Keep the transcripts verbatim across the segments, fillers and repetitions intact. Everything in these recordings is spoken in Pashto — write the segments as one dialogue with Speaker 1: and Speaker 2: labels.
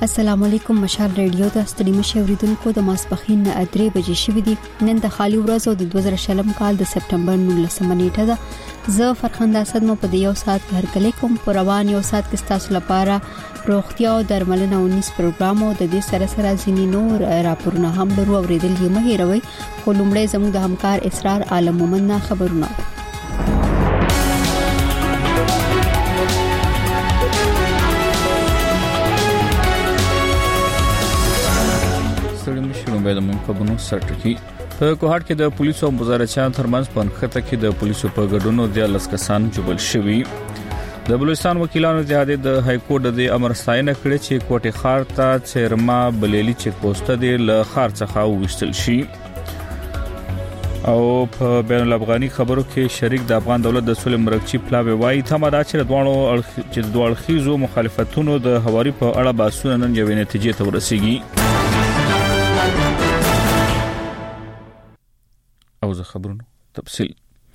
Speaker 1: السلام علیکم. مشال ریډیو ته ستړي مشه اوریدونکو د ماسپخین نه درې بجې شوې دي. نن د خالي ورځ او د دوه زره شلم کال د سپټمبر نولسمه نیټه ده. زه فرخنده اسد مو په دې یو ساعت هر کله کوم پر روان یو ساعت کې تاسو لپاره روغتیا او درملنه او نس پروګرام او د دې سره سره ځینی نور راپورونه هم درو اوریدل یې مه هیروئ. خو لومړی زموږ د همکار اسرار عالم مومن نه خبرونه.
Speaker 2: باید موږ په بنو سرټکی په کوهاټ کې د پولیسو او مزارچیان ترمنځ په انخته کې د پولیسو په ګډون د لس کسان جبل شوي. د بلوچستان وکیلانو اتحادیه د های کورټ د امر ستاینه کړې چې کوټي خار ته چیرما بلیلی چک پوسټ د ل خار څخه وشتل شي. او په بین الافغاني خبرو کې شریک د افغان دولت د سولې مرکچی پلاوی وایي تمه دا چې دوانو چې دوه اړخیزو مخالفتونو د هواري په اړه باسونه نن یوې نتیجې ته ورسیږي. او زه خبرونو تفصیل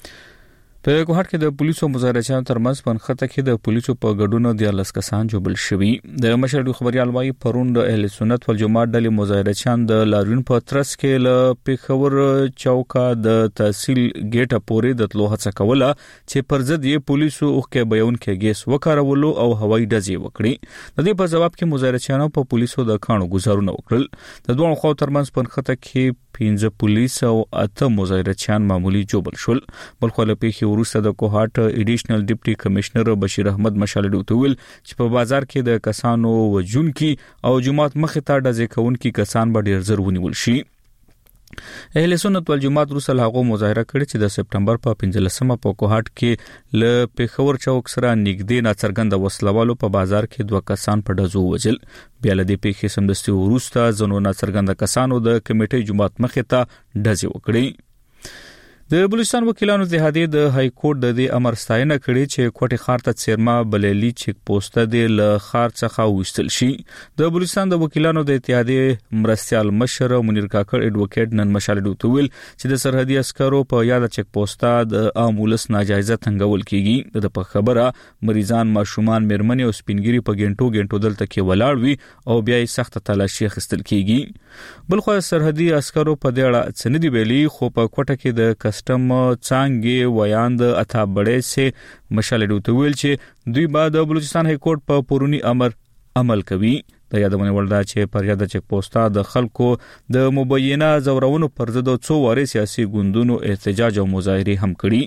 Speaker 2: په کوهاټ کې د پولیسو مزارچیان ترمنځ په انخته کې د پولیسو په ګډون د لس کسان جوړل شوي. د مشرډو خبريال وايي پرون د اهل سنت والجماعت ډلې مزارچیان د لاریون په ترڅ کې ل پیښور چوکا د تحصیل ګیټه پورې د تلو هڅه کوله چې پر ضد یې پولیسو اوخه بیان کې ګیس وکړولو او هوایي ډزې وکړي. د دې په جواب کې مزارچیانو په پولیسو د کانو گزارونه وکړل. د دوه خو ترمنځ په انخته کې پنځه پولیس او اته مزارچیان معمولی جوړل شول. بلخو له پیښې وروسته د کوهاټ ایډیشنل ډیپټي کمشنر بشیر احمد مشال ډوتویل چې په بازار کې د کسانو وجونکي او جماعت مخې ته ډزې کوونکي کسان به ډیر زر ونیول شي. اهل سنت والجماعت رسل هغه مظاهره کړې چې د سپټمبر په پنځلسمه په کوهاټ کې ل پیښور چوک سره نږدې ناڅرګند وسلوالو په بازار کې دوه کسان په ډزو وجل. بیا له دې پیښې سمدستي وروسته زنو ناڅرګند کسانو د کمیټې جماعت مخې ته ډزې وکړې. د بلوچستان وکیلانو اتحادیه د های کورټ د دې امر ستاینه کړې چې کوټي خار ته چیرما بلیلی چک پوسټ د ل خار څخه وشتل شي. د بلوچستان د وکیلانو د اتحادیه مرستيال مشر منیر کاکړ اډوکیټ نن مشال ډوتویل چې د سرحدي عسکرو په یاد چک پوسټ د امولس ناجایزه تنګول کیږي. د په خبره مریضان ماشومان مرمنې او سپینګری په ګنټو ګنټو دلته کې ولاړ وي او بیا یې سخت تلاشي خستل کیږي. بلخو سرحدي عسکرو په دې اړه څه نه دی ویلي خو په کوټه کې د کسټم څنګه ویاند اتا بړې سه مشال ډوتویل چې دوی بعد بلوچستان های کورټ په پورونی امر عمل کوي. د یادونه ولدا چې پر یاد چک پوسټا د خلکو د مبینه زورونو پر ضد څو واره سیاسي ګوندونو احتجاج او مظاهره هم کړي.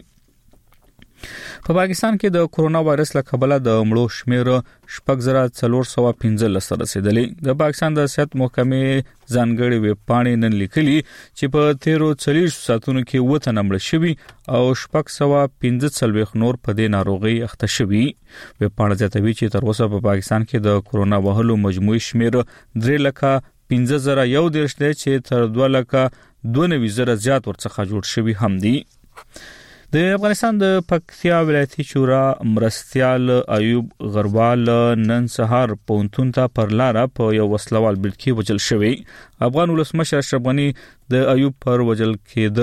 Speaker 2: په پاکستان کې د کورونا وایرس له کبله د مړو شمیر شپږ زره څلور سوه پنځلس رسیدلې. د پاکستان د صحت محکمې ځانګړي ویب پاڼې نن لیکلي چې په تیرو څلوېښتو ساعتونو کې اووه تنه مړه شوي او شپږ سوه پنځه څلوېښت نور په دې ناروغي اخته شوي. ویب پاڼه زیاتوي چې تر اوسه په پاکستان کې د کورونا وهلو مجموعي شمیر درې لکه پنځه زره یو دېرش دی چې تر دوه لکه دوه نوي زره زیات ورڅخه جوړ شوي هم دي. د افغانستان د پکتیا ولایتي شورا مرستيال ایوب غروال نن سهار پونتون ته پر لار په یو وسلوال بریټ کې وجل شوی. افغان ولسمشر اشرف غنی د ایوب پر وجل کې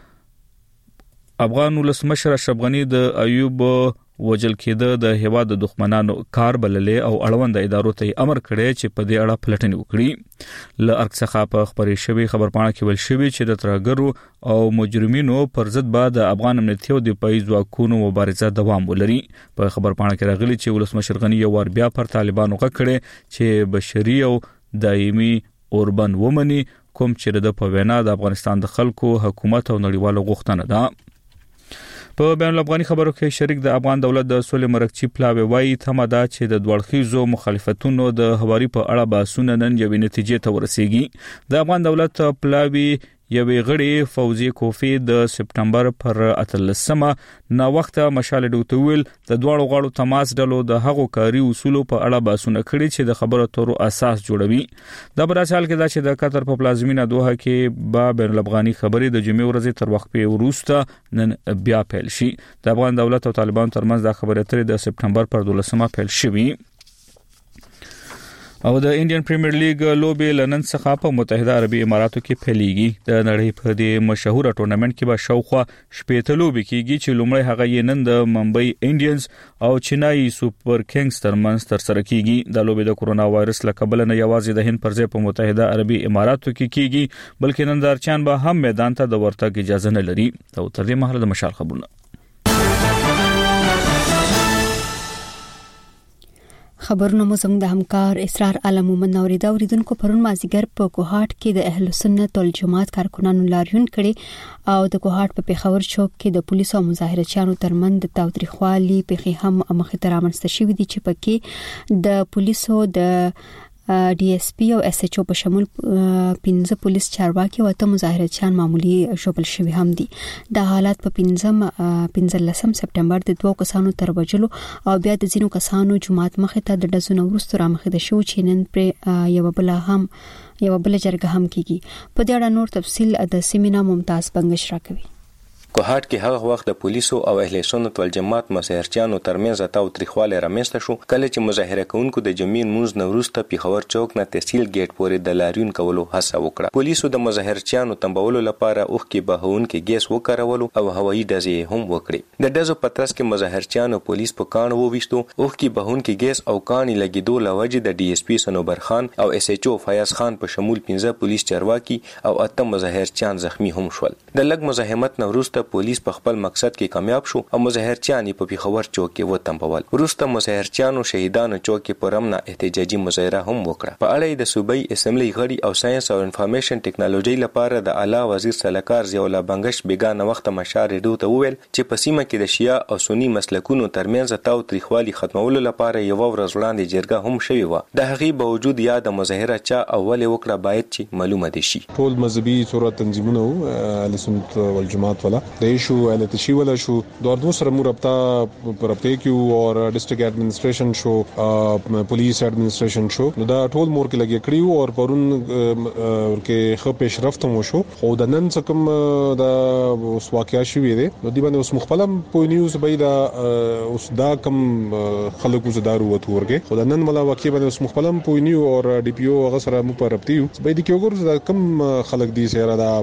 Speaker 2: د افغان ولسمشر اشرف غنی د ایوب وجل کې د هوا د دښمنانو کار بللې او اړوند ادارو ته امر کړی چې په دې اړه پلټنې وکړي. ل ارڅخه په خبرې شوی خبرپاڼه کې ول شوی چې د ترګرو او مجرمینو پر ضد بعد افغان امنیتي او دفاعي ځواکونو مبارزه دوام ولري. په خبرپاڼه کې راغلي چې ولسمشر غنی یو ور بیا پر طالبانو غکړي چې بشري او دایمي اوربن ومني کوم چې د په وینا د افغانستان د خلکو حکومت او نړیوالو غوښتنه ده. په بین الافغاني خبرو کې شریک د افغان دولت د سولې مرکچی پلاوی وایي تمه دا چې د دوړخیزو مخالفتونو د هواري په اړه باسونه نن یوې نتیجې ته ورسیږي. د افغان دولت پلاوی یوې غړي فوزي کوفی د سپټمبر پر اتلسمه نا وخت مشال ډوتویل د دوړو غاړو تماس ډلو د هغو کاری اصولو په اړه باسونه کړي چې د خبرو تورو اساس جوړوي. د براشال کې دا چې د قطر په پلازمینه دوحه کې با بین الافغاني خبرې د جمعې ورځې تر وخت په وروسته نن بیا پیل شي. د افغان دولت او طالبان ترمنځ د خبرې اترې د سپټمبر پر دولسمه پیل شوي. او د انډین پریمیر لیګ لوبې لنن څخه په متحده عربی اماراتو کې پیلېږي. د نړۍ په دې مشهور ټورنمنت کې به شاوخوا شپږ لوبې کېږي چې لومړی هغه یې نن د ممبئی انډینز او چنای سوپر کینګز ترمنځ ترسره کېږي. د لوبې د کورونا وایرس له کبله نه یوازې د هند پر ځای په متحده عربی اماراتو کې کېږي بلکې نندارچیان به هم میدان ته د ورتګ اجازه نه لري. او تر دې مهاله د مشال خبرونه.
Speaker 1: خبرونه مو زموږ د همکار اسرار عالم مومن اوریدا اوریدونکو پرون مازیګر په کوهاټ کې د اهل سنت والجماعت کارکونانو لاریون کړي او د کوهاټ په پیښور چوک کې د پولیسو او مظاهرچیانو ترمنځ د تاوتریخوالي پیښې هم مخې ته رامنځته شوې دي چې پکې د پولیسو د ډي اس پی او اس ایچ او په شمول پنځه پولیس چارواکي او ته مظاهرچیان معمولی شوبل شوی هم دي. د حالات په پنځم پنځلسم سپټمبر د دوه کسانو تر وجلو او بیا د ځینو کسانو جماعت مخې ته د ډزونو وروسته رامخې د شو چې نن پر یو بل هم یو بل جرګه هم کیږي. په دې اړه نور تفصیل د سیمینا ممتاز بنگش راکوي.
Speaker 3: کوهاټ کې هغه وخت د پولیسو او اهل سنت والجماعت مظاهرچیانو ترمنځ تاوتریخوالی رامنځته شو کله چې مظاهره کوونکو د جمعې منځ نه وروسته پیښور چوک نه تحصیل ګیټ پورې د لاریون کولو هڅه وکړه. پولیسو د مظاهرچیانو تنبولو لپاره اوښکې بهونکي ګیس وکارولو او هوایي ډزې هم وکړې. د ډزو په ترڅ کې مظاهرچیانو پولیس په کاڼ وویستو. اوښکې بهونکي ګیس او کاڼي لګیدو له وجې د ډي اس پی صنوبر خان او اس ایچ او فیاض خان په شمول پنځه پولیس چارواکي او اته مظاهرچیان زخمی هم شول. د لږ مزاحمت نه وروسته پولیس په خپل مقصد کې کامیاب شو او مظاهرچیان په پیښور چوک کې وتمبول. وروسته مظاهرچیانو شهیدانو چوک کې پر امن احتجاجي مظاهره هم وکړه. په اړه د صوبایي اسمبلی غړي او ساينس او انفارمیشن ټیکنالوژي لپاره د اعلی وزیر سلاکار ضیاء الله بنگش بیگانه وخت مشار ریډیو ته وویل چې په سیمه کې د شیعه او سنی مسلکونو ترمنځ تاوتریخوالي ختمولو لپاره یو ورځ وړاندې جرګه هم شوې و. د هغې باوجود یا د مظاهره چا اول وکړه باید چې معلومه دي شي.
Speaker 4: ټول مذهبي صورت تنظیمونه اهل سنت والجماعت والا د ایشو تشی ولا شو دوردو سره مو رابطه پرپته کیو اور ډسټریکټ ایڈمنسټریشن شو پولیس ایڈمنسټریشن شو نو دا ټول مور کې لګي کړیو اور پرون کې خو پیشرفت مو شو خو د نن څکم دا اوس واقعیا شوې ده نو دی باندې اوس مخبلم په نیوز بيدا اوس دا کم خلکو زدارو وته ورګه خو د نن ملا واقعي باندې اوس مخبلم په نیو اور ډي پی او هغه سره مو پرپتیو به دي کې وګور دا کم خلک دي سره دا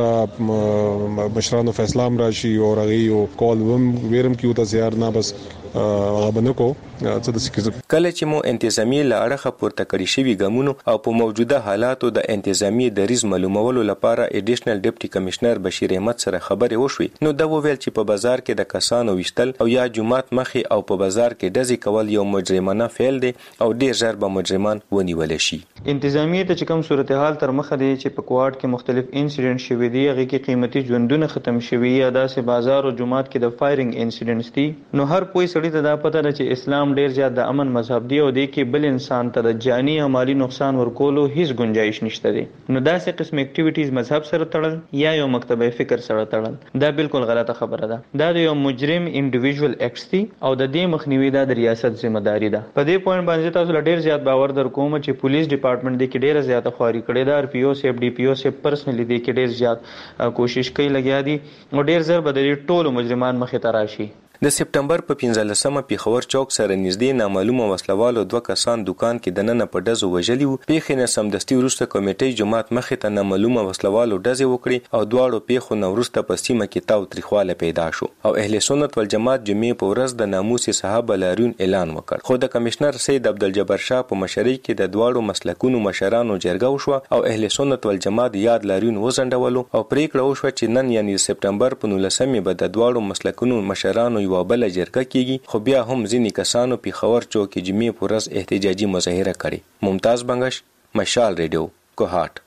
Speaker 4: دورا مشرانو فیصله راشي او رغي او کال وم ويرم کیو ته زیار نه بس غبنه کو څه د سکه
Speaker 3: کله چې مو انتظامی لاړه پورته کړی شوی ګمونو او په موجوده حالاتو د انتظامی دریز معلومولو لپاره ایډیشنل ډیپټي کمشنر بشیر احمد سره خبرې وشوي نو دا وویل چې په بازار کې د کسانو وشتل او یا جمعات مخي او په بازار کې ډزې کول یو مجرمانه فعل دی او ډیر ژر به مجرمان ونیول شي.
Speaker 5: انتظامی ته چې کوم صورتحال تر مخه دی چې په کوارټ کې مختلف انسیډنټ شوي دي هغه کې قیمتي ژوندونه ختم شوي یا داسې بازار او جمعات کې د فایرینګ انسیډنټس دي نو هر کوئی سړی ته دا پته ده چې اسلام ډیر زیات د امن مذهب دی او دی کې بل انسان ته د جانی او مالی نقصان ورکولو هیڅ گنجائش نشته دی نو داسې قسم اکټیویټیز مذهب سره تړل یا یو مکتبه فکر سره تړل دا بالکل غلطه خبره ده. دا د یو مجرم انډیویډوال اکټس دی او د دې مخنیوي د ریاست ذمہ داری ده. په دې پوینټ باندې تاسو ډیر زیات باور در کوم چې پولیس ډپارټمنټ دی کې ډیر زیات خواري کړې ده. ار پی او سیف ډي پی او سیف پرسنلی دی کې ډیر زیات کوشش کوي لګیا دي او ډیر زر بدلی ټول مجرمان مخې ته راشي.
Speaker 3: د سپټمبر په پنځلسمه پیښور چوک سره نږدې نامعلومه وسلوالو دوه کسان دکان کې دننه په ډزو وژلي وو. پیښې نه سمدستي وروسته کمیټې جماعت مخې ته نامعلومه وسلوالو ډزې وکړي او دواړو پیښو نه وروسته په سیمه کې تاوتریخوالی پیدا شو او اهل سنت والجماعت جمعې په ورځ د ناموس صحابه لاریون اعلان وکړ. خو د کمشنر سید عبدالجبار شاه په مشرۍ کې د دواړو مسلکونو مشرانو جرګه وشوه او اهل سنت والجماعت یاد لاریون وزنډولو او پریکړه وشوه چې نن یعنی سپټمبر په نولسمې به د دواړو مسلکونو مشرانو یو بل جرګه کیږي خو بیا هم ځینې کسانو پیښور چوک کې جمعې په ورځ احتجاجي مظاهره کړې. ممتاز بنگش، مشال ریډیو، کوهاټ.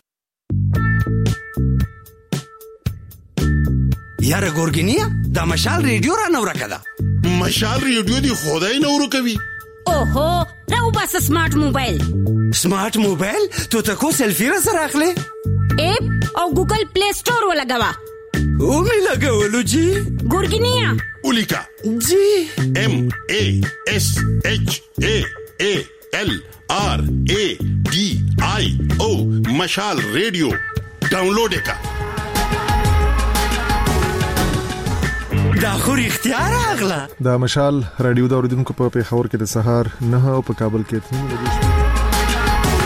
Speaker 6: یاره ګورګینیا دا مشال ریډیو را نو راکړه.
Speaker 7: مشال ریډیو دی خدای نو ورکوي.
Speaker 8: اوهو راو بس سمارټ موبایل.
Speaker 6: سمارټ موبایل تو تکو سیلفی را سره اخلي
Speaker 8: اپ او ګوګل پلی سٹور ولګوا
Speaker 6: او می لګولو جی
Speaker 8: ګورګینیا
Speaker 7: اولیکا
Speaker 6: جی
Speaker 7: ام ا اس ایچ ا ا ال آر ا ډي آی او مشال ریډیو ډاونلوډ کا.
Speaker 6: دا خو اختیار اغلا
Speaker 4: دا مشال رادیو دا اوریدونکو په پیښور کې د سهار نه او په کابل کې تنظیم لګی شو.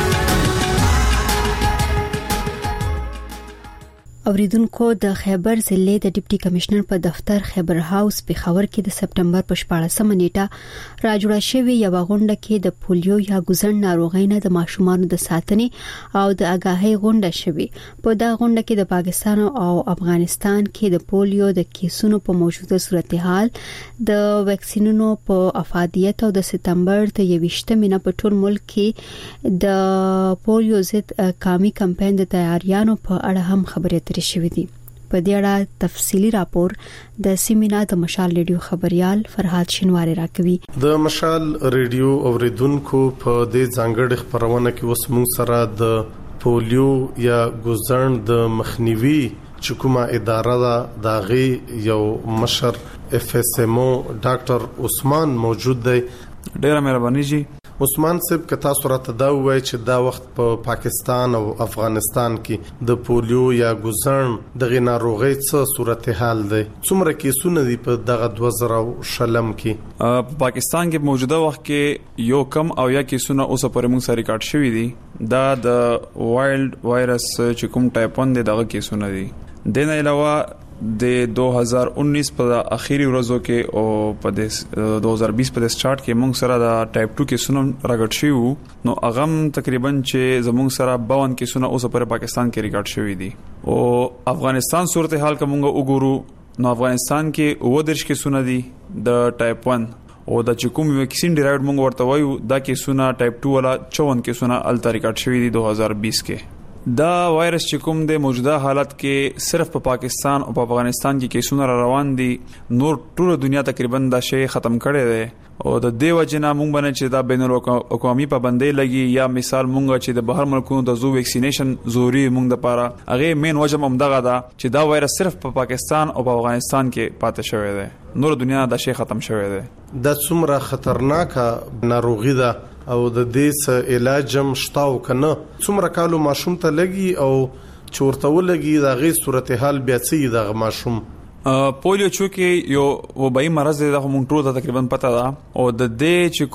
Speaker 1: اوریدونکو د خیبر ضلع د ډیپټي کمشنر په دفتر خیبر هاوس په خبر کې د سپټمبر په شپاړسمه نیټه راجوړه شوې یو غونډه کې د پولیو یا ګوزن ناروغۍ نه د ماشومانو د ساتنې او د آگاهۍ غونډه شوې په دا غونډه کې د پاکستان او افغانستان کې د پولیو د کیسونو په موجوده صورتحال د ویکسینونو په افادیت او د سپټمبر ته یويشتمه نه په ټول ملک کې د پولیو ضد قومي کمپاین د تیاریانو په اړه هم خبرې شوې دي. په دې اړه تفصيلي راپور د سیمینا د مشال ریډیو خبريال فرحات شینواری راکوي.
Speaker 9: د مشال ریډیو اوریدونکو په دې ځانګړي خبرونه کې اوس موږ سره د پولیو یا ګوزن د مخنیوي چې کومه اداره ده داغي یو مشر اف اس ام او ډاکټر عثمان موجود دی.
Speaker 10: ډیره مهرباني جی.
Speaker 9: عثمان صاحب کتا صورت دا وای چې دا وخت په پا پاکستان او افغانستان کې د پولیو یا ګوزن دغه ناروغي څه صورتحال دی څومره کیسونه دي په دغه دوه زره شلم کې
Speaker 10: په پاکستان کې موجوده وخت کې یو کم او یا کیسونه اوس پرې موږ سره ریکارډ شوی دي دا د وایلډ وایرس چې کوم ټایپ ون دی دغه کیسونه دي. د نه علاوه د دو هزار انیس په اخیری ورځو کې او په دو هزار بیس په سٹارټ کې موږ سره د ټایپ ټو کې سونم راګټ شو نو اغم تقریبا چې زموږ سره باون کې سونه اوس پر پاکستان کې ریکارډ شوی دي او افغانستان صورتحال کومه وګورو نو افغانستان کې اوودرش کې سونه دي د ټایپ ون او د چکوم ویکسین ډیرایوډ موږ ورته وایو دا کې سونه ټایپ ټو ولا چون کې سونه ال ریکارډ شوی دي دو هزار بیس کې. دا وایرس چې کوم د موجوده حالت کې صرف په پا پاکستان او په افغانستان کې کیسونه روان دي نور ټول دنیا تقریبا دا شی ختم کړي دي او د دیو جنا مونږ باندې چې دا بین الاقوامي پابندۍ لګي یا مثال مونږ چې د بهر ملکونو د زو ویکسینیشن زوري مونږ د پاره هغه مین وجه هم دغه دا چې دا وایرس صرف په پا پاکستان او په افغانستان کې پاتې شوی دی نور دنیا دا شی ختم شوی دی.
Speaker 9: دا څومره خطرناکه ناروغي ده او د دې څه علاج هم شته او کنه څومره کالو ماشوم ته لګي او چورته ولګي دا غي صورتحال بیا څه د ماشوم
Speaker 10: پولیو چوکي یو وبای مرز د مونږ ټول ته تقریبا پته ده او د دې چې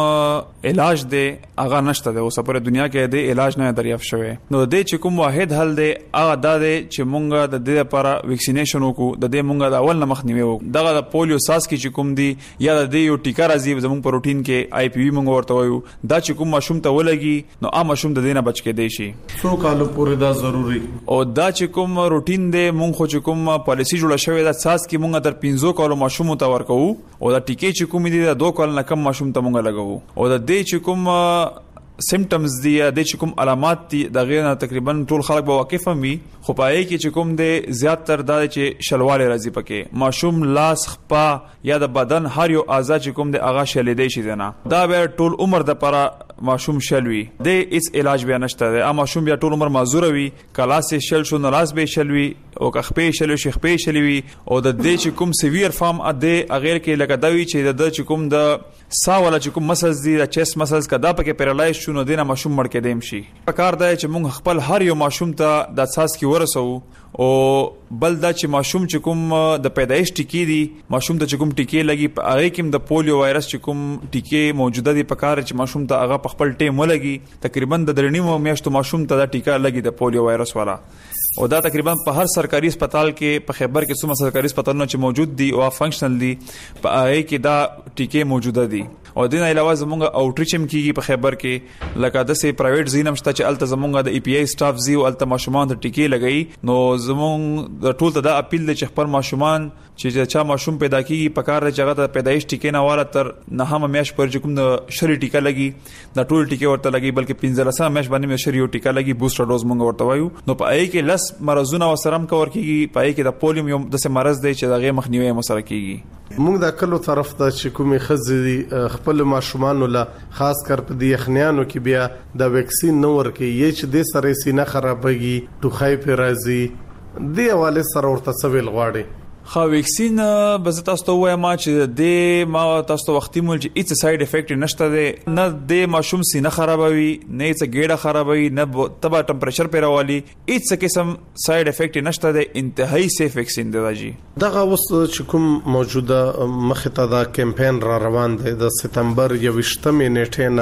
Speaker 10: کوم علاج دی هغه نشته د اوسه پر دنیا کې د علاج نه دریافت شوی نو د دې چې کوم واحد حل دی هغه د دې چې مونږ د دې لپاره ویکسینیشن وکړو د دې مونږ د اول نه مخنیوي وکړو دغه د پولیو ساس کې چې کوم دی یا د دې یو ټیکا راځي زموږ په روټین کې آی پی وی مونږ ورته وایو دا چې کوم ماشوم ته ولګي نو عام ماشوم د دې نه بچ کې دی شي
Speaker 9: څو کالو پورې دا ضروری
Speaker 10: او دا چې کوم روټین دی مونږ خو چې کوم پالیسی جوړه شوی دا ساس کې مونږ تر پنځو کالو ماشوم ته ورکو او دا ټیکې چې کوم دي دا دوه کال نه کم ماشوم ته مونږ لګو او د دې چې کوم سیمټمز دي د چې کوم علامات دي د غیر تقریبا ټول خلک به واقف هم وي خو پای کې چې کوم د زیات تر د چې شلواله راځي پکې ماشوم لاس خپا یا د بدن هر یو اعضاء چې کوم د اغا شلې دی شي نه دا به ټول عمر د پره ماشوم شلوي د هیڅ علاج بیا نشته د ماشوم بیا ټول عمر معذور وي کلاس شل شو نه لاس به شلوي او کخپې شلو شخپې شلوي او د دې چې کوم سیویر فارم اده غیر کې لکه دوی چې د چې کوم د سا ولا چې کوم مسلز دي د چیست مسلز کدا پکې پیرالایز شونه دینه ماشوم مړ کې دیم شي پکار دی چې موږ خپل هر یو ماشوم ته د اساس کې ورسو او بل دا چې ماشوم چې کوم د پیدایش ټکی دي ماشوم ته چې کوم ټکی لګي په هغه کې د پولیو وایرس چې کوم ټکی موجوده دي پکار چې ماشوم ته هغه په خپل ټیم ولګي تقریبا د درنیمو میاشتو ماشوم ته دا ټیکا لګي د پولیو وایرس والا او دا تقریبا په هر سرکاري هسپتال کې په خیبر کې څومره سرکاري هسپتالونه چې موجود دي او فنکشنل دي په هغه کې دا ټکی موجوده دي او د نه علاوه زمونږ اوټریچ هم کیږي په خیبر کې لکه د سه پرایویټ زینم شته چې الته زمونږ د ای پی آی سټاف زی او الته ماشومان د ټکی لګي نو زمونږ د ټول ته دا اپیل دی چې خپل ماشومان چې چا ماشوم پیدا کیږي په کار چې هغه د پیدایش ټکی نه والا تر نه هم میاش پر کوم د شری ټیکا لګي د ټول ټکی ورته لګي بلکې پنځه لسه میاش باندې مې شری ټیکا لګي بوستر ډوز مونږ ورته وایو نو په اې کې لس مرزونه وسرم کور کیږي په اې کې د پولیو یو د سه مرز دی چې دغه مخنیوي مسره کیږي
Speaker 9: موږ د کلو طرف ته چې کومې خزې خپل ماشومان له خاص کر په دې خنیانو کې بیا د ویکسین نو ورکې یې چې د سره سینه خرابېږي ټوخی په راځي دی حواله سره ورته سویل غواړي
Speaker 10: خو ویکسین بز تاسو ته وایم چې د ما تاسو وختي مول چې هیڅ ساید افیکټ نشته ده نه د ماشوم سینه خرابوي نه هیڅ ګډه خرابوي نه تبا ټمپریچر پیراوالي هیڅ قسم ساید افیکټ نشته ده انتهایی سیف ویکسین ده جی
Speaker 9: دغه اوس چې کوم موجوده مخه ته دا کمپاین را روان دی د سپتمبر یوشتمه نیټه نه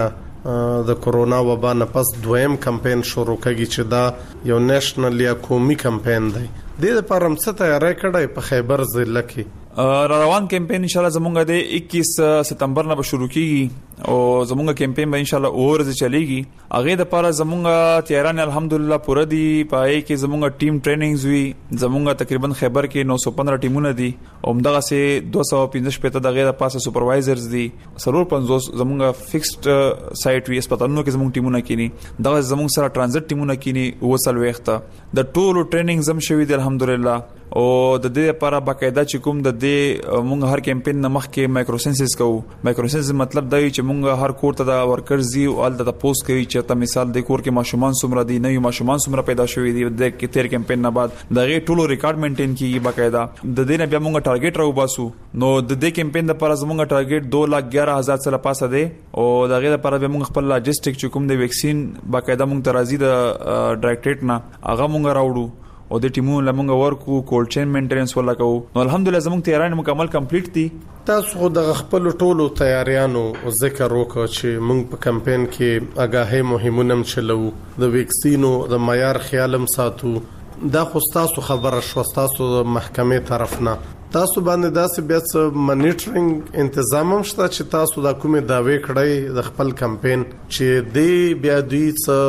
Speaker 9: د کورونا وبا نه پس دویم کمپاین شروع کړي چې دا یو نېشنل یا قومي کمپاین دی. د دې لپاره هم څه تیاری کړی په خیبر ضلع کې؟
Speaker 10: را روان کمپاین ان شاء الله زمونږ د اکیس ستمبر نه به شروع کیږي او زمونږ کمپاین به ان شاء الله اورز چلیږي. هغه د لپاره زمونږ تیاران الحمدلله پوره دي. پای کې زمونږ ټیم ټریننګز وی. زمونږ تقریبا خیبر کې نو سو پندرہ ټیمونه دي او همدغه سه دو سو پنځه شپږ دغه د پاسه سپروایزرز دي. سرور پنځوس زمونږ فکسډ سایت وی اسپیټالونو کې زمونږ ټیمونه کینی. دغه زمونږ سره ترانزیت ټیمونه کینی وصل وخته د ټولو ټریننګ زم شوی دي الحمدلله. او د دې لپاره باقاعده چې کوم د دې مونږ هر کمپاین نه مخکې مایکروسنسس کوو. مایکروسنسس مطلب دی چې مونږ هر کور ته د ورکرز دی او ال د پوسټ کوي چې ته مثال د کور کې ماشومان څومره دي نه یو ماشومان څومره پیدا شوی دي د کې تیر کمپاین نه بعد دغه ټولو ریکارډ مینټین کیږي باقاعده. د دې نه بیا مونږ ټارګټ راو باسو. نو د دې کمپاین لپاره زمونږ ټارګټ دو لک ګیارہ هزار سره پاسه دی او دغه لپاره به مونږ خپل لاجستیک چې کوم د ویکسین باقاعده مونږ ترازی د ډایریکټریټ نه هغه مونږ راوړو او د ټیمونو لمونږ ورکو کولډ چین مینټیننس ولا کوو. نو الحمدلله زموږ تیاران مکمل کمپلیټ دي.
Speaker 9: تاسو د خپل ټولو تیاریانو ذکر وکړ چې موږ په کمپاین کې آگاهي مهمونم چلو د ویکسینو د معیار خیالم ساتو. دا خو تاسو خبره شو تاسو د محکمې طرف نه تاسو باندې داسې بیا څه مانیټرینګ تنظیم هم شته چې تاسو د کومې داوی کړی د خپل کمپاین چې دی بیا دوی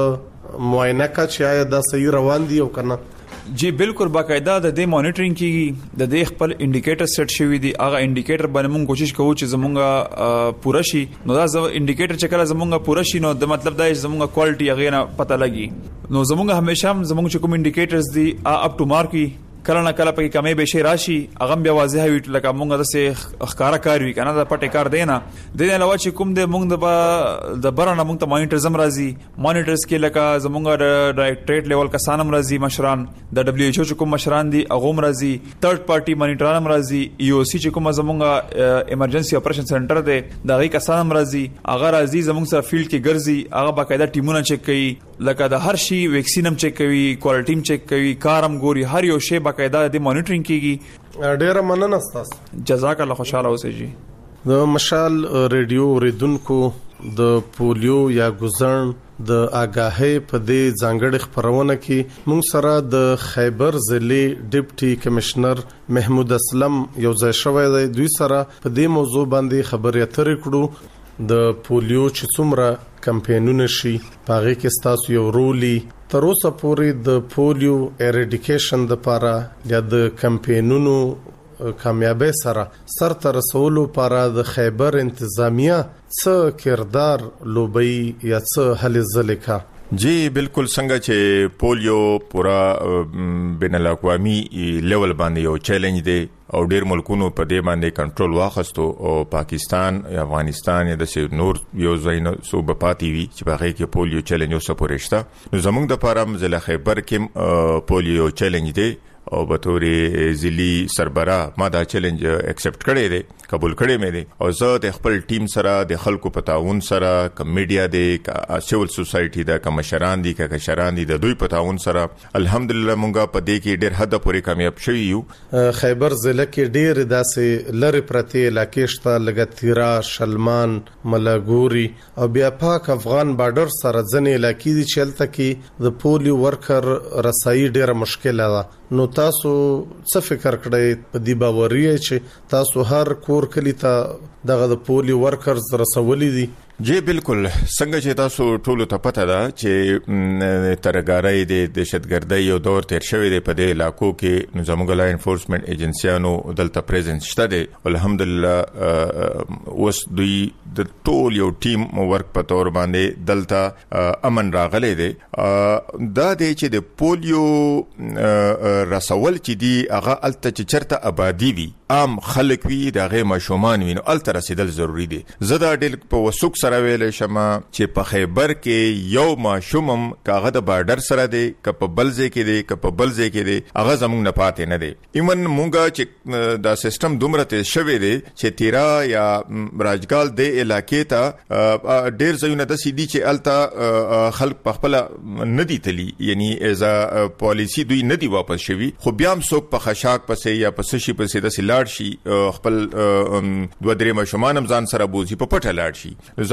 Speaker 9: څه معاینه کا چې آیا دا صحیح روان دي او کنه؟
Speaker 10: جی بالکل باقاعده د دې مانیټرینګ کیږي. د دې خپل انډیکیټر سیټ شوی دی. هغه انډیکیټر باندې موږ کوشش کوو چې زمونږه پوره شي. نو دا انډیکیټر چې کله زمونږه پوره شي نو د مطلب دا چې زمونږه کوالټي هغه نه پته لګي. نو زمونږه همیشه زمونږ چې کوم انډیکیټرز دي اپ ټو مارک وي. کله نه کله پکې کمی به شي راشي هغه بیا واضح وي لکه مونږ د سه ښکارا کار وی کنه د پټه کار دی نه. د دې علاوه چې کوم د مونږ د د برانه مونږ ته مانیټر زم راځي. مانیټرز کې لکه زمونږ د ډایریکټریټ لیول کسانم راځي مشران د دبليو ایچ او چې کوم مشران دي هغه هم راځي. تھرد پارټي مانیټرانم راځي. ای او سی چې کوم زمونږ ایمرجنسي اپریشن سنټر دی دغه کسانم راځي. هغه راځي زمونږ سره فیلډ کې ګرځي. هغه باقاعده ټیمونه چک کوي لکه د هر شي ویکسینم چک کوي کوالټیم چک کوي کارم ګوري هر یو شی باقاعده د مانیټرینګ کیږي.
Speaker 9: ډیره مننه تاسو.
Speaker 10: جزاک الله خوشاله اوسئ. جی
Speaker 9: د مشال ریډیو ریدونکو د پولیو یا ګوزن د آگاهي په دې ځانګړي خبرونه کې موږ سره د خیبر ضلع ډیپټي کمشنر محمود اسلم یو ځای شوی دی. دوی سره په دې موضوع باندې خبرې اترې کړو. د پولیو چې څومره کمپاینونه شي پاره کې تاسو یو رولي تر اوسه پورې د پولیو اریډیکیشن د لپاره یا د کمپاینونو کامیابی سره سر تر رسولو لپاره د خیبر انتظامیه څه کردار لوبي یا څه هلې ځلې کا؟
Speaker 11: جی بالکل څنګه چې پولیو پورا بین الاقوامي لیول باندې یو چیلنج دی او ډیر ملکونو په دې باندې کنټرول واخستو او پاکستان یا افغانستان یا د نور یو ځای صوبه پاتې وي چې په هغه کې پولیو چیلنج اوسه پورېشته. نو زموږ د پاره ضلع خیبر کې پولیو چیلنج دی او به تورې ځلی سربراه ما دا چیلنج اکسپټ کړی دی قبول کړی مې دی او زه د خپل ټیم سره د خلکو په تعاون سره کم میډیا دی کا سیول سوسایټي دا کم مشران دي کا کشران دي د دوی په تعاون سره الحمدلله مونږه په دې کې ډېر حد پورې کامیاب شوی یو.
Speaker 9: خیبر ضلع کې ډېر داسې لری پرتی علاقې شته لکه تیرا شلمان ملاګوري او بیا پاک افغان بارډر سره ځنې علاقې دي چې هلته کې د پولیو ورکر رسایي ډېره مشکله ده. نو تاسو څه فکر کړئ په دې باوري چې تاسو هر کور کلی ته دغه د پولیو ورکرز رسولي دي؟
Speaker 11: جی بالکل څنګه چې تاسو ټول ته پته ده چې ترګارۍ د دهشتګردۍ یو دور تیر شوی دی په دې علاقو کې. نو زموږ لا انفورسمنت ایجنسیانو دلته پریزنس شته دی الحمدلله. اوس دوی د ټول یو ټیم ورک په تور باندې دلته امن راغلی دی. دا دی چې د پولیو رسول چې دی هغه الته چې چرته آبادی وي عام خلک وي دغه ماشومان وي نو الته رسیدل ضروری دی. زدا ډېر په وسوک سره ویل شمه چې په خیبر کې یو ماشومم کاغه د بارډر سره دی ک په بلځه کې دی ک په بلځه کې دی هغه زموږ نه پاتې نه دی. ایمن مونږه چې دا سیستم دومره ته شوی دی چې تیرا یا راجګال د علاقې ته ډېر ځایونه د سیدی چې الته خلک په خپل ندی تلی یعنی ایزا پالیسی دوی ندی واپس شوی خو بیا هم څوک په خشاک پسې یا په سشي پسې د لاړ شي خپل دوه درې ماشومان هم ځان سره بوزي په پټه لاړ شي.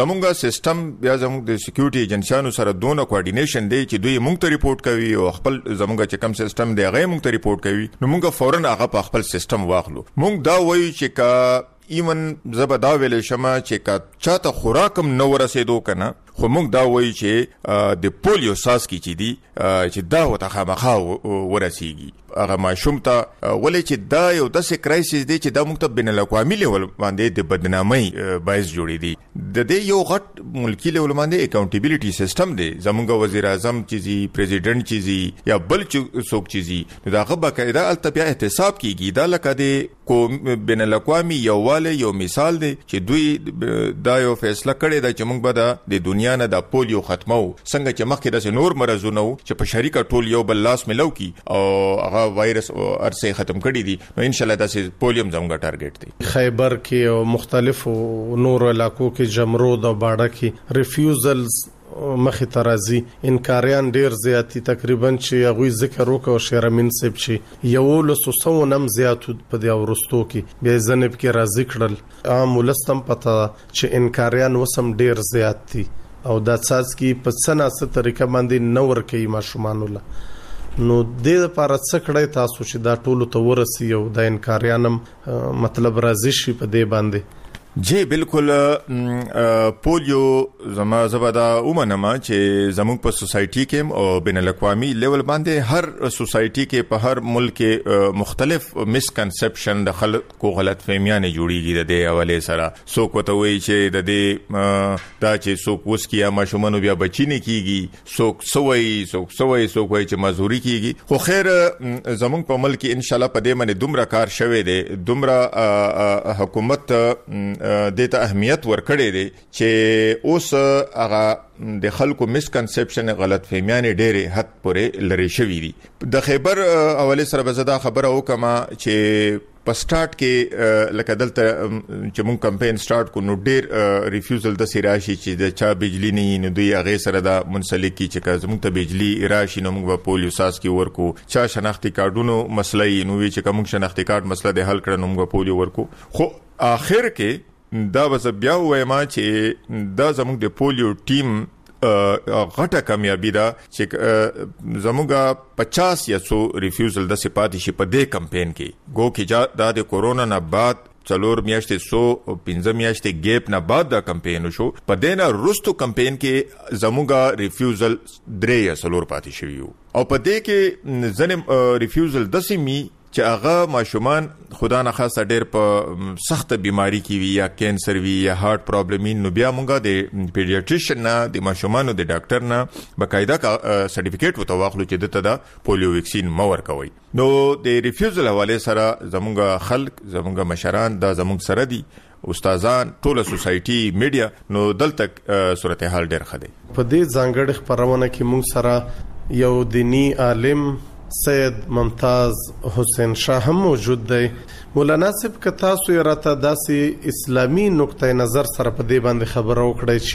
Speaker 11: زمونږه سیستم بیا زمونږ د سکیورټي ایجنسیانو سره دونه کوارډینیشن دی چې دوی مونږ ته ریپورت کوي او خپل زمونږه چې کم سیستم دی هغه مونږ ته ریپورت کوي نو مونږ فورن هغه په خپل سیستم واخلو. مونږ دا وایو چې کا ایمن زبدا ویلې شمه چې کا چاته خوراکم نو ورسېدو کنه خو موږ دا وایو چې د پولیو ساس کی چې دی چې دا وته خامخا ورسیږي هغه ماشوم ته ولې چې دا یو داسې کرایسس دی چې دا موږ ته بین الاقوامي لیول باندې د بدنامۍ باعث جوړې دي. د دې یو غټ ملکی لیول باندې اکاونټیبিলিټي سیستم دی. زموږ وزیر اعظم چیزي پریزیډنټ چیزي یا بل څوک چیزي دا غو باقاعده التبیا احتساب کیږي. دا لکه د کو بین الاقوامي یو والي یو مثال دی چې دوی دا یو فیصله کړې ده چې موږ به د دنیا نه د پولیو ختمو څنګه چې مخکې د نور مرزونه چې په شریکه ټول یو بل لاس ملو کی او هغه وایرس ارسه ختم کړي دي نو ان شاء الله داسې پولیو زموږ ټارګټ دی.
Speaker 9: خیبر کې او مختلفو نور علاقو کې جمرود او باډه کې ریفیوزلز مخې ترازی انکاریان ډیر زیاتی تقریبا چې هغه ذکر وکاو شیرمن سیب چې یو لسو نم زیات په دی ورستو کې بیا زنب کې راځي کړل عام ولستم پته چې انکاریان وسم ډیر زیات دي او دا ساز کې په سناسه طریقه باندې نور کوي ماشومان له نو د لپاره څه کړی تاسو چې دا ټولو ته ورسی او د انکاریانم مطلب راځي شي په دې باندې.
Speaker 11: جی بالکل پولیو زما زبدا ومنما چې زموږ په سوسایټي کې او بین الاقوامي لیول باندې هر سوسایټي کې په هر ملک کې مختلف مسکنسپشن د خلکو غلط فهمیانه جوړیږي د دې حواله سره. څوک وته وایي چې د دې دا چې څوک وسکیا ماشومان بیا بچی نه کیږي څوک سوي څوک سوي څوک وایي چې مزوري کیږي. خو خیر زموږ په ملک ان شاء الله په دې باندې دومره کار شوه دی دومره حکومت دیتا اهمیت ورکړي دي چې اوس هغه د خلکو مسکنسپشن غلط فهمیانه ډېرې حد پورې لري شوې دي. د خیبر حواله سره بزدا خبره وکما چې په سٹارټ کې لکه دلته چې مونږ کمپاین سٹارټ کو نو ډېر ریفیوزل د سیراشي چې د چا بجلی نه نه دوی هغه سره د منسلک کی چې زموږ ته بجلی راشي نو موږ په پولیو ساس کې ورکو چا شناختی کارډونو مسلې نو چې کوم شناختی کارت مسله د حل کړه نو موږ پولیو ورکو. خو اخر کې دا وز بیا وایم چې دا زموږ د پولیو ټیم غټه کامیابی ده چې زموږه پچاس یا سو ریفیوزل د سپاتې شي په دې کمپاین کې گو کې دا د کورونا نه بعد څلور میاشتې سو پنځه میاشتې ګیپ نه بعد دا کمپاین شو. په دې نه رستو کمپاین کې زموږه ریفیوزل درې یا څلور پاتې شوی او په دې کې ځنه ریفیوزل د سیمي چې هغه ماشومان خدا نه خاصه ډېر په سخت بیماری کې وي یا کینسر وي یا هارت پرابلم نو بیا مونږه د پیډیاټریشن نه د ماشومانو د ډاکټر نه بقاعده سرټیفیکیټ وته واخلو چې دته دا پولیو ویکسین مور کوي. نو د ریفیوزل حواله سره زمونږه خلک زمونږه مشران دا زمونږ سره دي استادان ټوله سوسایټي میډیا نو دلته صورتحال ډېر خده.
Speaker 9: په دې ځانګړي خبرونه کې مونږ سره یو دینی عالم سید ممتاز حسین شاه هم موجود دی. مولانا صاحب که تاسو راته داسې اسلامی نقطه نظر سره په دې باندې خبرو کړی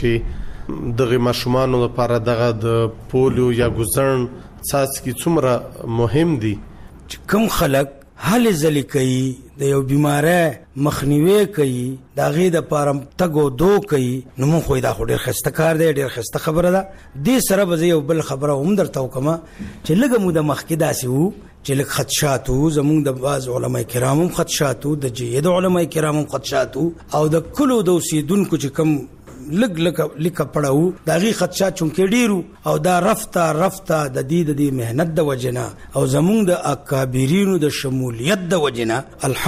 Speaker 9: چې دغه ماشومان لپاره دغه د پولیو یا ګوزن څاڅکي څومره مهم دي
Speaker 12: چې کوم خلک هلې ځلې کوي د یو بیماری مخنیوي کوي د هغې دپاره تګ او دو کوي نو مونږ خو دا خو ډېر ښایسته کار دی ډېر ښایسته خبره ده. دې سره به زه یو بل خبره هم درته وکړم چې لږه مو د مخکې داسې وو چې لږ خدشات وو زمونږ د بعض علما کرام هم خدشات وو د جید علما کرام هم خدشات وو او د کلو د اوسېدونکو چې کوم لګ لګ لیکه پړاو دا غي خدشات چونکې ډیرو او دا رفته رفته د دې د مهنت د وجنه او زمونږ د اکابرینو د شمولیت د وجنه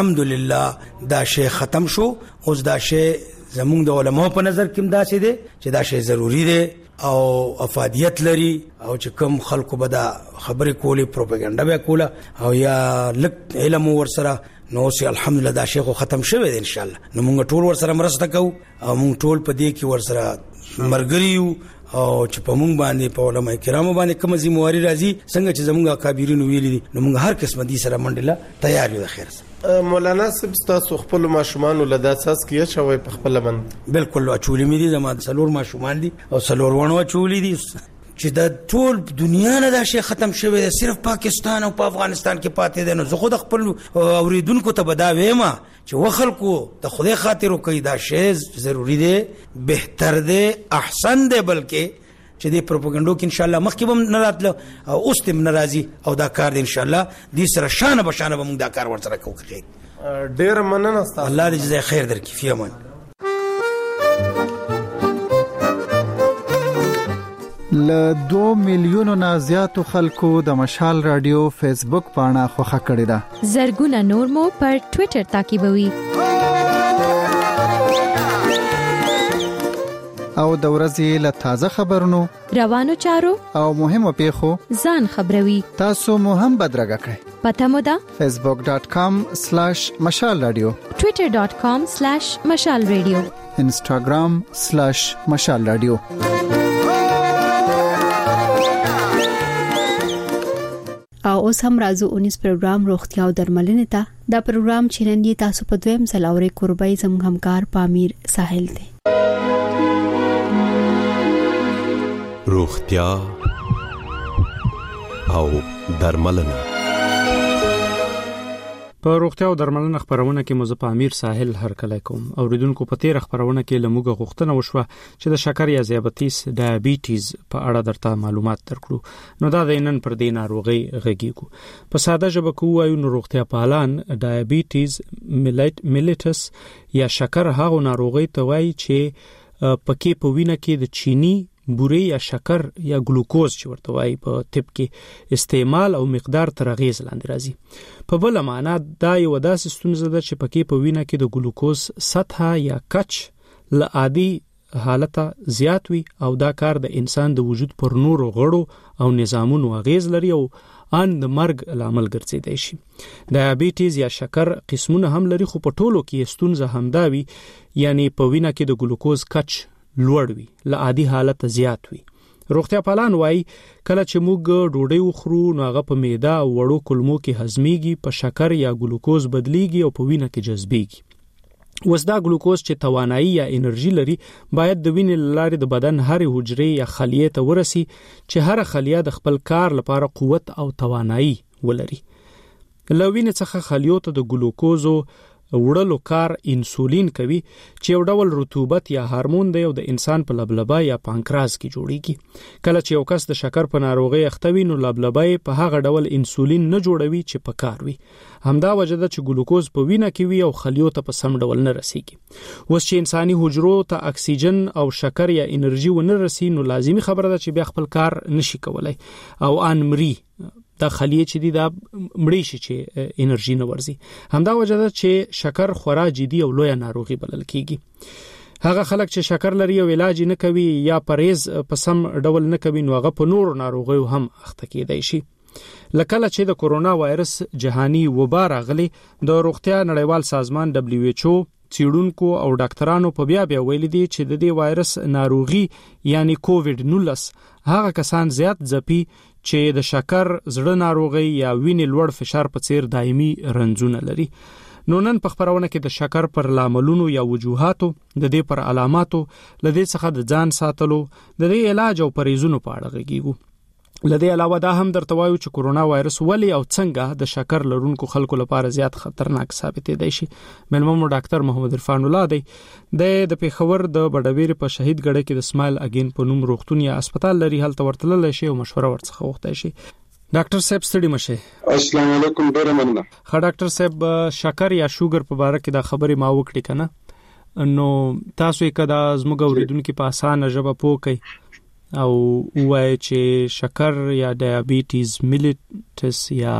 Speaker 12: الحمدلله دا شی ختم شو. اوس دا شی زمونږ د علماء په نظر کې داسې دی چې دا شی ضروری دی او افادیت لري او چې کوم خلکو به دا خبرې کولې پروپاګاندا به کوله او یا لک علم ورسره نو سي الحمدلله دا شیخ ختم شوه دی ان شاء الله. نو موږ ټول ورسره مرسته کوو او موږ ټول په دې کې ورسره مرګري یو او چې په موږ باندې په علماء کرامو باندې کوم ذمہواری راځي څنګه چې زموږ اکابرینو ویلي دي نو موږ هر قسم دي سره منډله تیار یو. خیر
Speaker 9: مولانا صاحب تاسو خپل ماشومان له داساس کې چوي په خپل باندې
Speaker 12: بالکل اچولې مې دي زما سلور ماشومان دي او سلور ونه اچولې دي چې د ټول دنیا نه دا شی ختم شوی دی، صرف پاکستان او په افغانستان کې پاتې دی. نو زه خو د خپل اوریدونکو ته به دا وایم چې وخلکو د خدای خاطر وکړي، دا شی ضروری دی، بهتر دی، احسن دی، بلکې چې د پروپاګاندا کې ان شاء الله مخکې به نه راتله او اوس تم ناراضي او دا کار دی ان شاء الله دې سره شانه به شانه به موږ دا کار ورسره کوو.
Speaker 9: ډېر مننه تاسو،
Speaker 12: الله دې جزای خیر درکړي. فی امان.
Speaker 13: ل دو میلیونو نه زیاتو خلکو د مشال رادیو فیسبوک پاڼه خوښه کړې ده.
Speaker 14: زرګونه نور مو پر ټوئیټر تعقیبوي
Speaker 13: او د ورځې له تازه خبرونو،
Speaker 14: روانو چارو
Speaker 13: او مهمو پیښو
Speaker 14: ځان خبروي.
Speaker 13: تاسو مو هم بدرګه کړئ.
Speaker 14: پته مو ده
Speaker 13: facebook dot com slash mashal radio،
Speaker 14: twitter dot com slash mashal radio،
Speaker 13: instagram slash mashal radio.
Speaker 1: او اوس هم راځو اونیس پروګرام روغتیا او درملنه ته. دا پروګرام چې نن یې تاسو په دویم ځل اورئ قربای زموږ همکار پامیر ساحل دی.
Speaker 15: روغتیا او درملنه.
Speaker 16: په روغتیا او درملنه خبرونه کې مزه پامیر ساحل هر کله کوم. اوریدونکو په تیر خبرونه کې لموږه غوښتنه وشوه چې د شکر یا ذیابیطس ډایابیټیز په اړه درته معلومات درکړو. نو دا د نن پر دې ناروغي غږیږو. په ساده ژبه کې وایو نو روغتیا پالان ډایابیټیز میلیټس یا شکر هغه ناروغي ته وایي چې پکې په وینه کې د چینی بوري یا شکر یا ګلوکوز چې ورته وایي په طب کې استعمال او مقدار تر اغیز لاندې راځي. په بل معنا دا یو داسې ستونزه ده چې پکې په وینه کې د ګلوکوز سطح یا کچ له عادي حالت زیات وي او دا کار د انسان د وجود پر نورو غړو او نظامونو اغیز لري او ان د مرګ لامل ګرځیدای شي. ډایابیټیز یا شکر قسمونه هم لري، خو په ټولو کې ستونزه همدا وي، یعنی په وینه کې د ګلوکوز کچ لوړ وي، له عادي حالت زیات وي. روغتیا پالان وایي کله چې موږ ډوډۍ وخورو نو هغه په معده او وړو کولمو کې هضمېږي، په شکر یا ګلوکوز بدلیږي او په وینه کې جذبېږي. اوس دا ګلوکوز چې توانایي یا انرژي لري باید د وینې لارې د بدن هر حجرې یا خلیې ته ورسي چې هر خلیه د خپل کار لپاره قوت او توانایي ولري. له وینې څخه خلیو ته د ګلوکوزو وړلو کار انسولین کوي چې یو ډول رطوبت یا هورمون دی او د انسان په لبلبه یا پانکراس کې جوړیږي. کله چې یو کس د شکر په ناروغي اخته وي نو لبلبه په هغه ډول انسولین نه جوړوي چې په کار وي. همدا وجه ده چې ګلوکوز په وینه کې وي او خلیو ته په سم ډول نه رسیږي. اوس چې انساني حجرو ته اکسیجن او شکر یا انرژي ونه رسي نو لازمي خبره ده چې بیا خپل کار نشي کولای او ان مري دا خلیه چې دی دا مړی شي چې انرژي نه ورزي. همدا وجه ده چې شکر خورا جدي او لوی ناروغي بلل کیږي. هغه خلک چې شکر لري او علاج نه کوي یا پرهیز په سم ډول نه کوي نو هغه په نور ناروغیو هم اخته کیدای شي. لکه چې د کورونا وایرس جهاني وبا راغلی، د روغتیا نړیوال سازمان دبليو ایچ او څیړونکو او ډاکټرانو په بیا بیا ویلي دي چې د دې وایرس ناروغي یعنی کووډ نولس هغه کسان زیات ځپي چې د شکر، زړه ناروغي یا وینې لوړ فشار په څیر دایمي رنځونه لري. نو نن په خبرونه کې د شکر پر لاملونو یا وجوهاتو، د دې پر علاماتو، لدې څخه د ځان ساتلو، د دې علاج او پرهیزونو په اړه غږیږو. لدې علاوه دا هم درته وایو چې کورونا وایرس ولې او څنګه د شکر لرونکو خلکو لپاره زیات خطرناک ثابتېدای شي. ملمو ډاکټر محمد عرفان الله دی د پیښور د بډویر په شهید ګړی کې د اسماعیل اگین په نوم روغتون یا هسپتال لري، هلته ورتللی شي او مشوره ورڅخه وغوښتای شي. ډاکټر صاحب ستړي مشه.
Speaker 17: السلام علیکم، ډیره مننه.
Speaker 16: ښه ډاکټر صاحب، شکر یا شوګر په اړه کې دا خبرې ما وکړې کنه، نو تاسو یې کدا زموږ اوریدونکو په اسانه ژبه پوکي او وای چې شکر یا ډایابیټیز میلیټس یا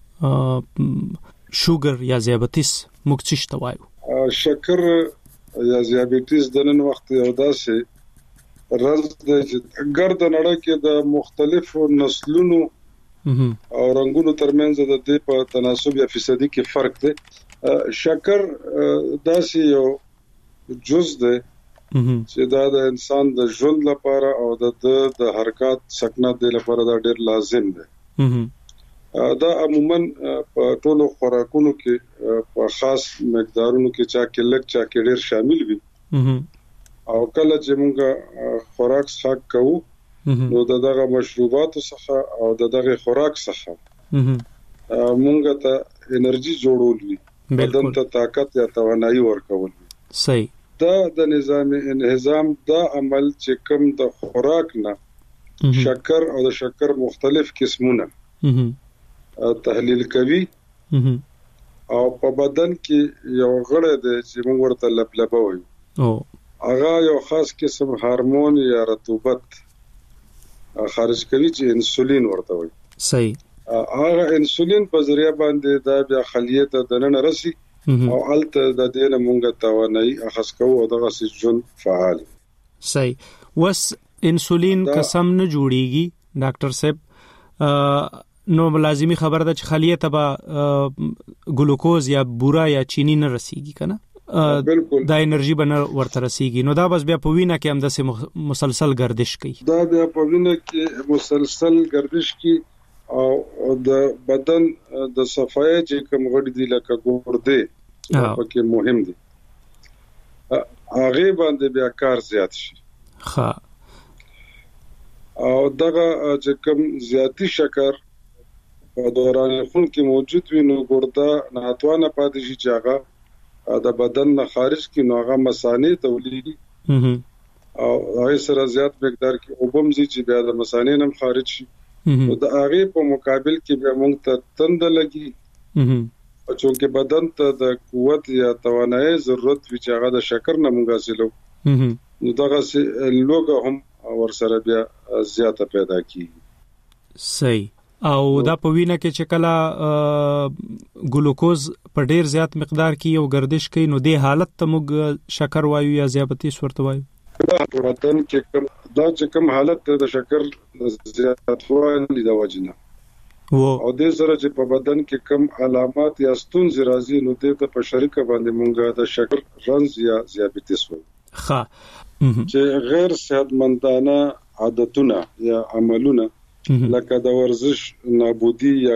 Speaker 16: شوګر یا ذیابیطس موږ څه ته وایو؟
Speaker 17: شکر یا ذیابیطس د نن وخت یو داسې رز دی چې ګرد نړۍ کې د مختلفو نسلونو او رنگونو ترمنځ د دې په تناسب یا فیصدي کې فرق دی. شکر داسې یو جز دی چې دا د انسان د ژوند لپاره او د د حرکت سکنت د لپاره دا ډیر لازم دی. دا عموما په ټولو خوراکونو کې په خاص مقدارونو کې چا کې لږ چا کې ډیر شامل وي او کله چې موږ خوراک څښاک کوو نو دغه مشروبات څخه او دغه خوراک څخه مونږ ته انرژي جوړول وي بدن ته طاقت یا توانایي ورکول
Speaker 16: صحیح
Speaker 17: دا د نظام انهضام دا عمل چې کوم د خوراک نه شکر او د شکر مختلف قسمونه تحلیل کوي او په بدن کې یو غړی دی چې موږ ورته لبلبه وایو او هغه یو خاص قسم هورمون یا رطوبت خارج کوي چې انسولین ورته وایي
Speaker 16: صحیح
Speaker 17: هغه انسولین په ذریعہ باندې دا بیا خلیه ته دننه رسي او الته د دې نه مونږه توانایي اخص کوو او دغه سجن فعال
Speaker 16: صحیح وس انسولین قسم نه جوړیږي ډاکټر صاحب نو لازمی خبر ده چې خلیه ته ګلوکوز یا بورا یا چینی نه رسیږي کنه
Speaker 17: بالکل
Speaker 16: دا انرژي بنه ورته رسیږي نو دا بس بیا په وینه کې هم د مسلسل گردش کوي
Speaker 17: دا بیا په وینه کې مسلسل گردش کوي او د بدن د صفای چې کوم غړي دي لکه ګورده پکې مهم دي هغه باندې بیا کار زیات شي
Speaker 16: ها
Speaker 17: او دغه چې کوم زیاتی شکر په دوران خون کې موجود وي نو ګورده ناتوانه پاتې شي چې هغه د بدن نه خارج کی نو هغه مثانه تولیدي او هغه سره زیات مقدار کې اوبم زی چې بیا د مثانه نم خارج شي او د هغه په مقابل کې بیا موږ ته تند لګي او چې بدن ته د قوت یا توانایي ضرورت وي چې هغه د شکر نه موږ حاصلو نو دغه لوګه هم ور سره بیا زیاته پیدا کیږي
Speaker 16: صحیح او دا په وینه کې چې کله ګلوکوز په ډیر زیات مقدار کې یو گردش کوي نو د حالت ته موږ شکر وایو یا ذیابطیس ورته وایو
Speaker 17: په بدن کې کوم دا چې کوم حالت د شکر زیاتوالي د وجنه او د سره چې په بدن کې کوم علامات یا ستونزې راځي نو د په شریکه باندې مونږه د شکر رنځ یا ذیابطیس وایو
Speaker 16: ښه
Speaker 17: چې غیر صحتمندانه عادتونه یا عملونه لکه د ورزش نابودي یا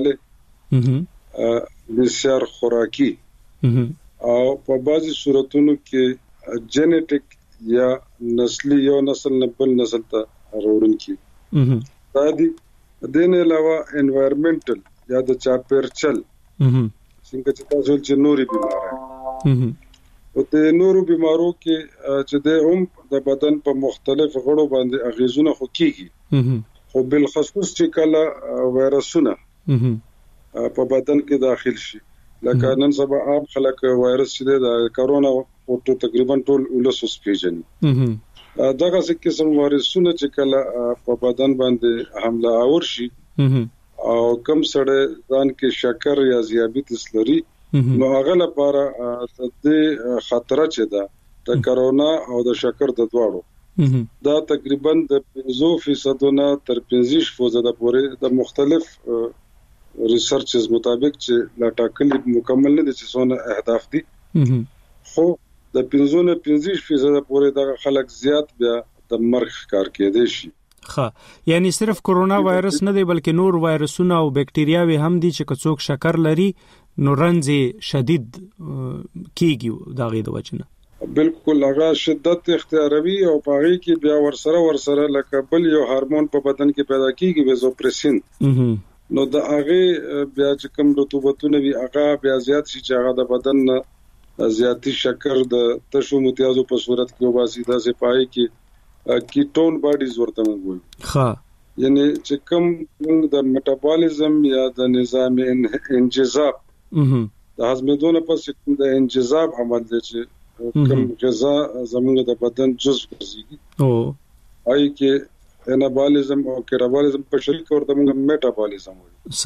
Speaker 17: کمواله بسیار خوراکي او په بعضي صورتونو کې جنټیک یا نسلی یو نسل نه بل نسل ته راوړل کی دا دي د نه علاوه انوایرنمنټل یا د چاپیرچل څنګه چې تاسو چې نوري بیماری او د نورو بیمارو کې چې د هم د بدن په مختلف غړو باندې اغیزونه خو کیږي خو بل خصوص چې کله وایرسونه په بدن کې داخل شي لکه نن سبا عام خلک وایرس چې د کرونا او تقریبا ټول ولوس پیژني دغه څه قسم وایرسونه چې کله په بدن باندې حمله اور شي او کم سره ځان کې شکر یا ذیابیطس لري نو هغه لپاره د خطر چې ده د کرونا او د شکر د دواړو دا تقریبا د پنځه فیصد نه تر پنځه فیصد پورې د مختلف ریسرچز مطابق چې لا ټاکل مکمل نه دي چې څونه اهداف دي خو د پنځه نه پنځه فیصد پورې د خلک زیات بیا د مرګ کار کېدې شي
Speaker 16: ښه یعنی صرف کرونا وایرس نه دی بلکې نور وایرسونه او بکټریاوي هم دي چې څوک شکر لري نو رنځ شدید کیږي دا غي د وجنه
Speaker 17: بالکل هغه شدت اختیاروي او پاغي کې بیا ورسره ورسره لکه بل یو هورمون په بدن کې پیدا کیږي ویزوپریسین نو د هغه بیا چې کوم رطوبتونه وي هغه بیا زیات شي چې هغه د بدن زیاتی شکر د تشو متیازو په صورت کې وباسي دا سپای کې کیټون باډیز ورته موږ
Speaker 16: ښه
Speaker 17: یعنی چې کوم د میټابولیزم یا د نظام انجذاب د هضمېدو په سکه د انجذاب عمل دی چې کوم غذا زموږ د بدن جزء ګرځي او آی کې انابولیزم او کیرابولیزم په شریک ورته موږ میټابولیزم وایو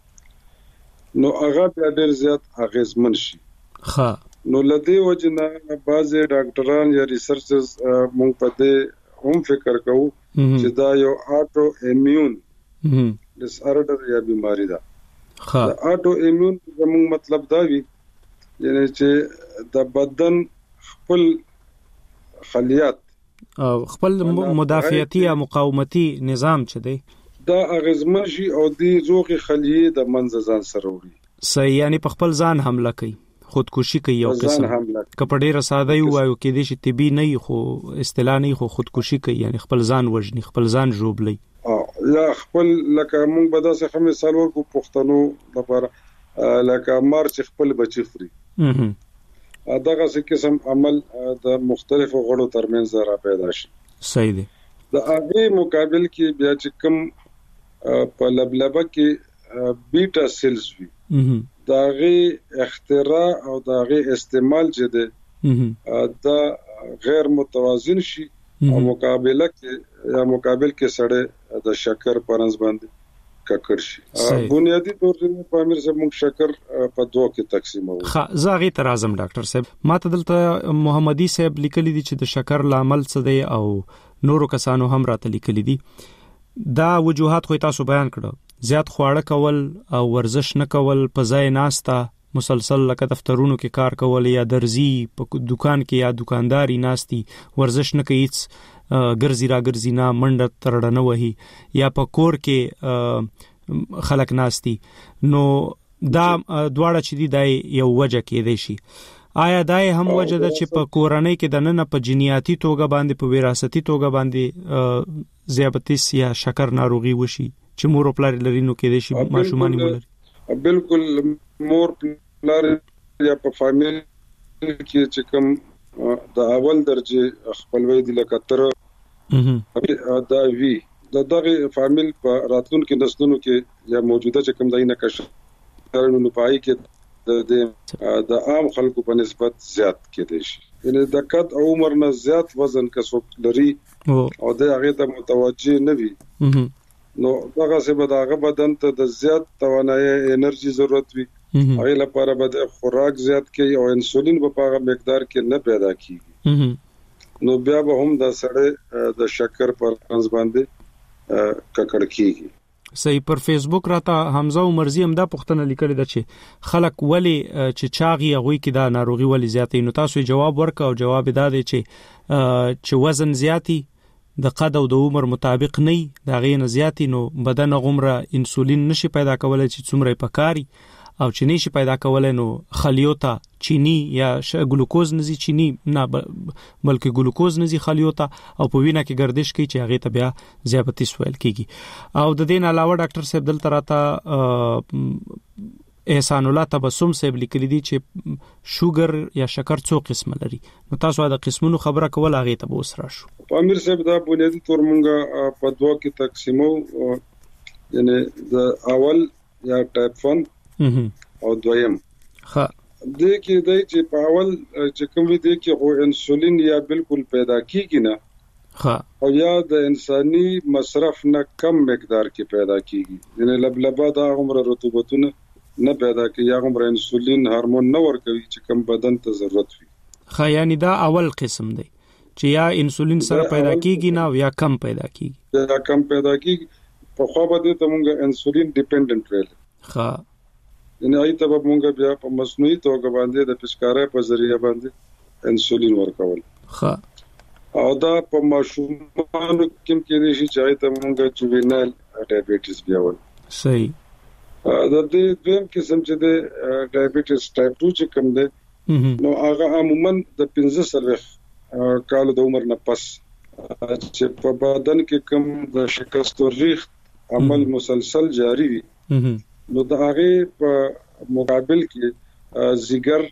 Speaker 16: صحیح
Speaker 17: نو هغه بیا ډېر زیات اغیزمن شي
Speaker 16: ښه
Speaker 17: نو لدی وجنه بعضی ډاکټران یا ریسرچرز موږ په دې هم فکر کوو چې دا یو آټو ایمیون ډیس آرډر یا بیماری ده
Speaker 16: ښه
Speaker 17: دا آټو ایمیون زموږ مطلب دا وی یعنی چې د بدن خپل خلیات
Speaker 16: او خپل مدافعتي یا مقاومتي نظام چي دی
Speaker 17: دا اغیزمن شي او دی زوغي خلیه د منځ ځان سره وړي
Speaker 16: صحیح یعنی په خپل ځان حمله کوي خودکشي کوي یو قسم کپړې رساده یو وایو کې د شي طبي نه خو اصطلاح نه خو خودکشي کوي یعنی خپل ځان وژني خپل ځان جوړلی
Speaker 17: یا خپل لکه موږ به داسې خمه سال ورکو پښتنو لپاره لکه مارچ خپل بچی فري دغه څه قسم عمل د مختلفو غړو ترمنځ را پیدا شي
Speaker 16: صحیح دی
Speaker 17: د هغه مقابل کې بیا چې کوم په لبلبه کې بیٹا سیلز وي داغه اختراع او داغه استعمال چې ده دا غیر متوازن شي او مقابله کې یا مقابل کې سړی د شکر پرنس باندې ککړ شي بنیادی طور په امیر صاحب موږ شکر په دوه کې تقسیمو
Speaker 16: ښه زاغي تر اعظم ډاکټر صاحب ماته دلته محمدي صاحب لیکلي دي چې د شکر لامل څه دی او نورو کسانو هم راته لیکلي دي دا وجوهات خو تاسو بیان کړو زیات خواړه کول او ورزش نه کول په ځای ناستا مسلسل لکه دفترونو کې کار کول یا درزي په دکان کې یا دکانداري ناستي ورزش نه کوي ګرځي را ګرځي نه منډه ترړنه وهي یا په کور کې خلک ناستي نو دا دواړه چې دی دای یو وجه کې دی شي آیا دای هم وجه ده چې په کورنۍ کې د نن په جنیاتي توګه باندې په وراثتي توګه باندې ذیابطیس یا شکر ناروغي وشي چې مور پلار لري نو کې دی شي ماشومان ولري
Speaker 17: بالکل مور پلار یا په فامیل کې چې کوم د اول درجه خپلوي د لکتر دا وی د دغه فامیل په راتلونکو نسلونو کې یا موجوده چې کوم دای نه کښ نو پای کې د د عام خلکو په نسبت زیات کېدای شي یعنی د قد عمر نه زیات وزن کسب لري او د هغه ته متوجه نه وي نو هغه څه به دغه بدن ته د زیات توانایي انرژي ضرورت وي هغه لپاره به خوراک زیات کوي او انسولین په هغه مقدار کې نه پیدا کیږي نو بیا به هم د سړی د شکر پر انځ باندې ککړ کیږي
Speaker 16: صحیح پر فیسبوک راته حمزه عمرزی هم دا پوښتنه لیکل ده چې خلک ولی چې چاغي غوي کې دا ناروغي ولی زیاتې نو تاسو جواب ورک او جواب دا دی چې چې وزن زیاتی د قد او د عمر مطابق نه دا غي نه زیاتی نو بدن غمره انسولین نشي پیدا کولای چې څومره پکاري او چې نشي پیدا کولای نو خلیوتا چینی یا ګلوکوز نزي چینی نه بلکې ګلوکوز نزي خلیوتا او په وینه کې گردش کوي چې هغه ته بیا ذیابطیس ویل کیږي او د دین علاوه ډاکټر صاحب دلته راته احسان الله تبسم صاحب لیکلي دي چې شوګر یا شکر څو قسم لري نو تاسو دا قسمونو خبره کول هغه ته به وسره شو
Speaker 17: امیر صاحب دا بنیادی تور مونږه په دوه کې تقسیمو یعنی د اول یا ټایپ ون او دویم
Speaker 16: ها
Speaker 17: د کې د چې په اول چې کوم دی کې خو انسولین یا بالکل پیدا کیږي نه
Speaker 16: ها
Speaker 17: او یا د انساني مصرف نه کم مقدار کې پیدا کیږي یعنی لبلبا د عمر رطوبتونه نه پیدا کوي یا عمر انسولین هورمون نه ورکوي چې کم بدن ته ضرورت وي
Speaker 16: خا یعنی دا اول قسم دی چې یا انسولین سره پیدا کیږي نه یا کم پیدا کیږي
Speaker 17: یا کم پیدا کیږي په خو به ته مونږ انسولین ډیپندنت ویل
Speaker 16: ها
Speaker 17: یعنی ایته به مونږ بیا په مصنوعي توګه باندې د پسکارې په ذریعہ باندې انسولین ورکول
Speaker 16: ښه
Speaker 17: او دا په ماشومانو کې کې دي چې ایته مونږ جوینال ډایابټیس بیا ول
Speaker 16: صحیح
Speaker 17: دا د دویم قسم چې د ډایابټیس ټایپ ټو چې کوم دی نو هغه عموما د پنځه سره کال د عمر نه پس چې په بدن کې کوم د شکست او ریښت عمل مسلسل جاری وي نو د هغه په مقابل کې زیګر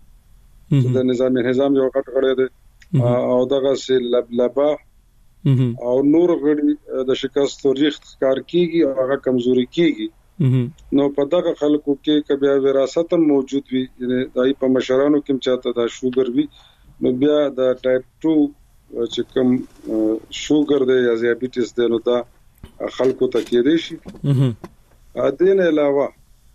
Speaker 17: د نظام نظام یو کټ غړی دی او دغه سي لبلبا او نور غړي د شکست او ریښت کار کیږي او هغه کمزوري کیږي نو په دغه خلکو کې کبیا وراثت موجود وي یعنی دای په مشرانو کې چاته دا شوګر وي نو بیا د ټایپ ټو چې کوم شوګر دی یا ذیابیټس دی نو دا خلکو ته کېدی شي ا دې علاوه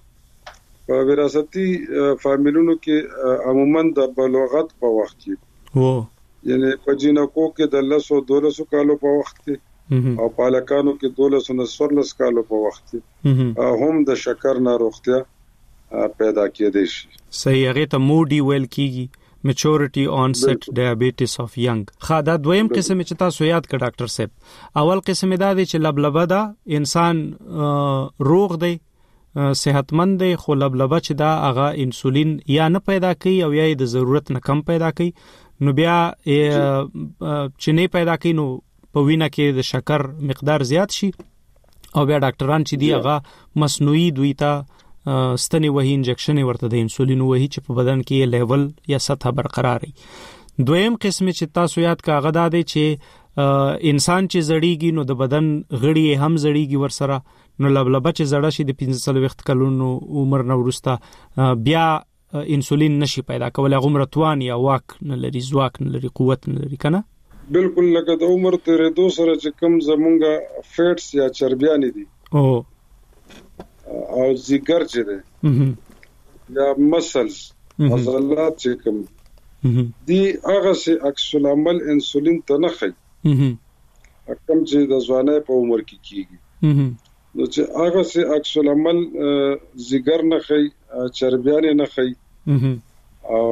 Speaker 17: په وراثتي فامیلونو کې عموما د بلوغت په وخت کې
Speaker 16: وو
Speaker 17: یعنی په جینکو کې د لسو دولسو کالو په وخت کې او پالکانو کې دولسو نه څوارلس کالو په وخت کې هم د شکر ناروغتیا پیدا کېدای شي
Speaker 16: صحیح هغه ته موډي ویل کیږي میچورټي آنسټ ډایابټیس اف ینګ خا دا دویم قسم چې تاسو یاد کړ ډاکټر صاحب اول قسم دا دی چې لبلبه دا انسان روغ دی صحتمند دی خو لبلبه چې دا هغه انسولین یا نه پیدا کوي او یا د ضرورت نه کم پیدا کوي نو بیا چې نه پیدا کوي نو په وینه کې د شکر مقدار زیات شي او بیا ډاکټران چې دی هغه مصنوعي دوی ته ستنې وهي انجکشن ورته د انسولین وهي چې په بدن کې لیول یا سطح برقرار وي. دویم قسم چې تاسو یاد کاغه دا دی چې انسان چې زړیږي نو د بدن غړي هم زړیږي ورسره نو لبلبه چې زړه شي د پنځه وخت کلونو عمر نو ورسته بیا انسولین نشي پیدا کولای غمرتوان یا واک نه لري ځواک نه لري قوت نه لري کنه
Speaker 17: بالکل لکه د عمر ترې دو سره چې کم زمونږه فیټس یا چربیان دي
Speaker 16: او
Speaker 17: او ذکر چې ده یا مسلز عضلات چې کم دی هغه سي عکس العمل انسولین ته نه خي کم چې د ځوانۍ په عمر کې کیږي نو چې هغه سي عکس العمل زیګر نه خي چربیان نه خي او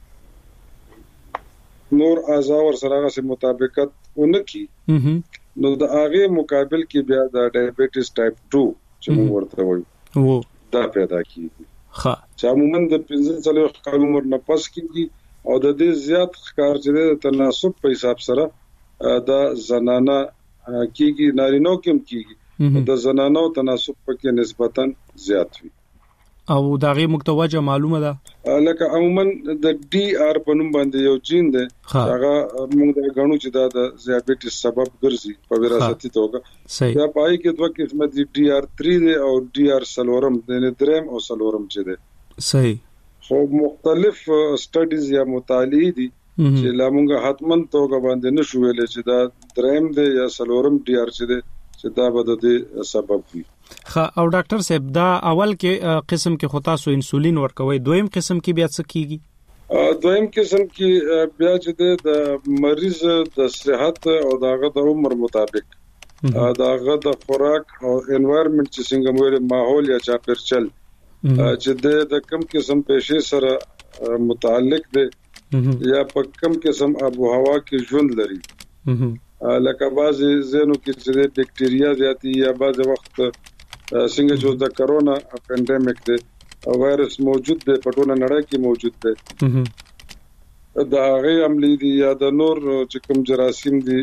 Speaker 17: نور اعضاء ور سره هغه سي مطابقت ونکي نو د هغه مقابل کې بیا د ډایابټیس ټایپ دو چې موږ ورته وایو
Speaker 16: وو
Speaker 17: دا پیدا کیږي
Speaker 16: ها
Speaker 17: چې عموما د پنځه څلوېښت کال عمر نه پس کیږي او د دې زیات ښکار چې د تناسب په حساب سره د زنانه کیږي نارینو کې کیږي د زنانو تناسب پکې نسبتا زیات وي
Speaker 16: او دا غي متوجه معلومه ده
Speaker 17: لکه عموما د ډي ار په نوم باندې یو جین ده هغه موږ د غنو چې دا د ډایابټیس سبب ګرځي په وراثتي توګه یا پای کې دوه قسمه دي ډي ار تین ده او ډي ار سلورم د دریم او سلورم چې ده
Speaker 16: صحیح
Speaker 17: خو مختلف سټډیز یا مطالعې دي چې لا مونږه حتمن توګه باندې نشو ویلې چې دا دریم دی یا سلورم ډي ار چې دی چې دا به د سبب وي.
Speaker 16: خا او ډاکټر صاحب دا اول کې قسم کې خو تاسو انسولین ورکوي دویم قسم کې بیا څه کیږي؟
Speaker 17: دویم قسم کې بیا چې د مریض د صحت او دغه د عمر مطابق دغه د خوراک او انوایرنمنت چې څنګه ویل ماحول یا چاپیرچل چې د کم قسم پېښې سره متعلق دي یا په کم قسم ابو هوا کې ژوند لري لکه بعضی زینو کې چې بکټریا زیاتی یا بعض وخت څنګه چې د کرونا پاندیمیک دی او وایرس موجود دی په ټوله نړۍ کې موجود دی دا هغه عملی دي یا د نور چې کوم جراثیم دي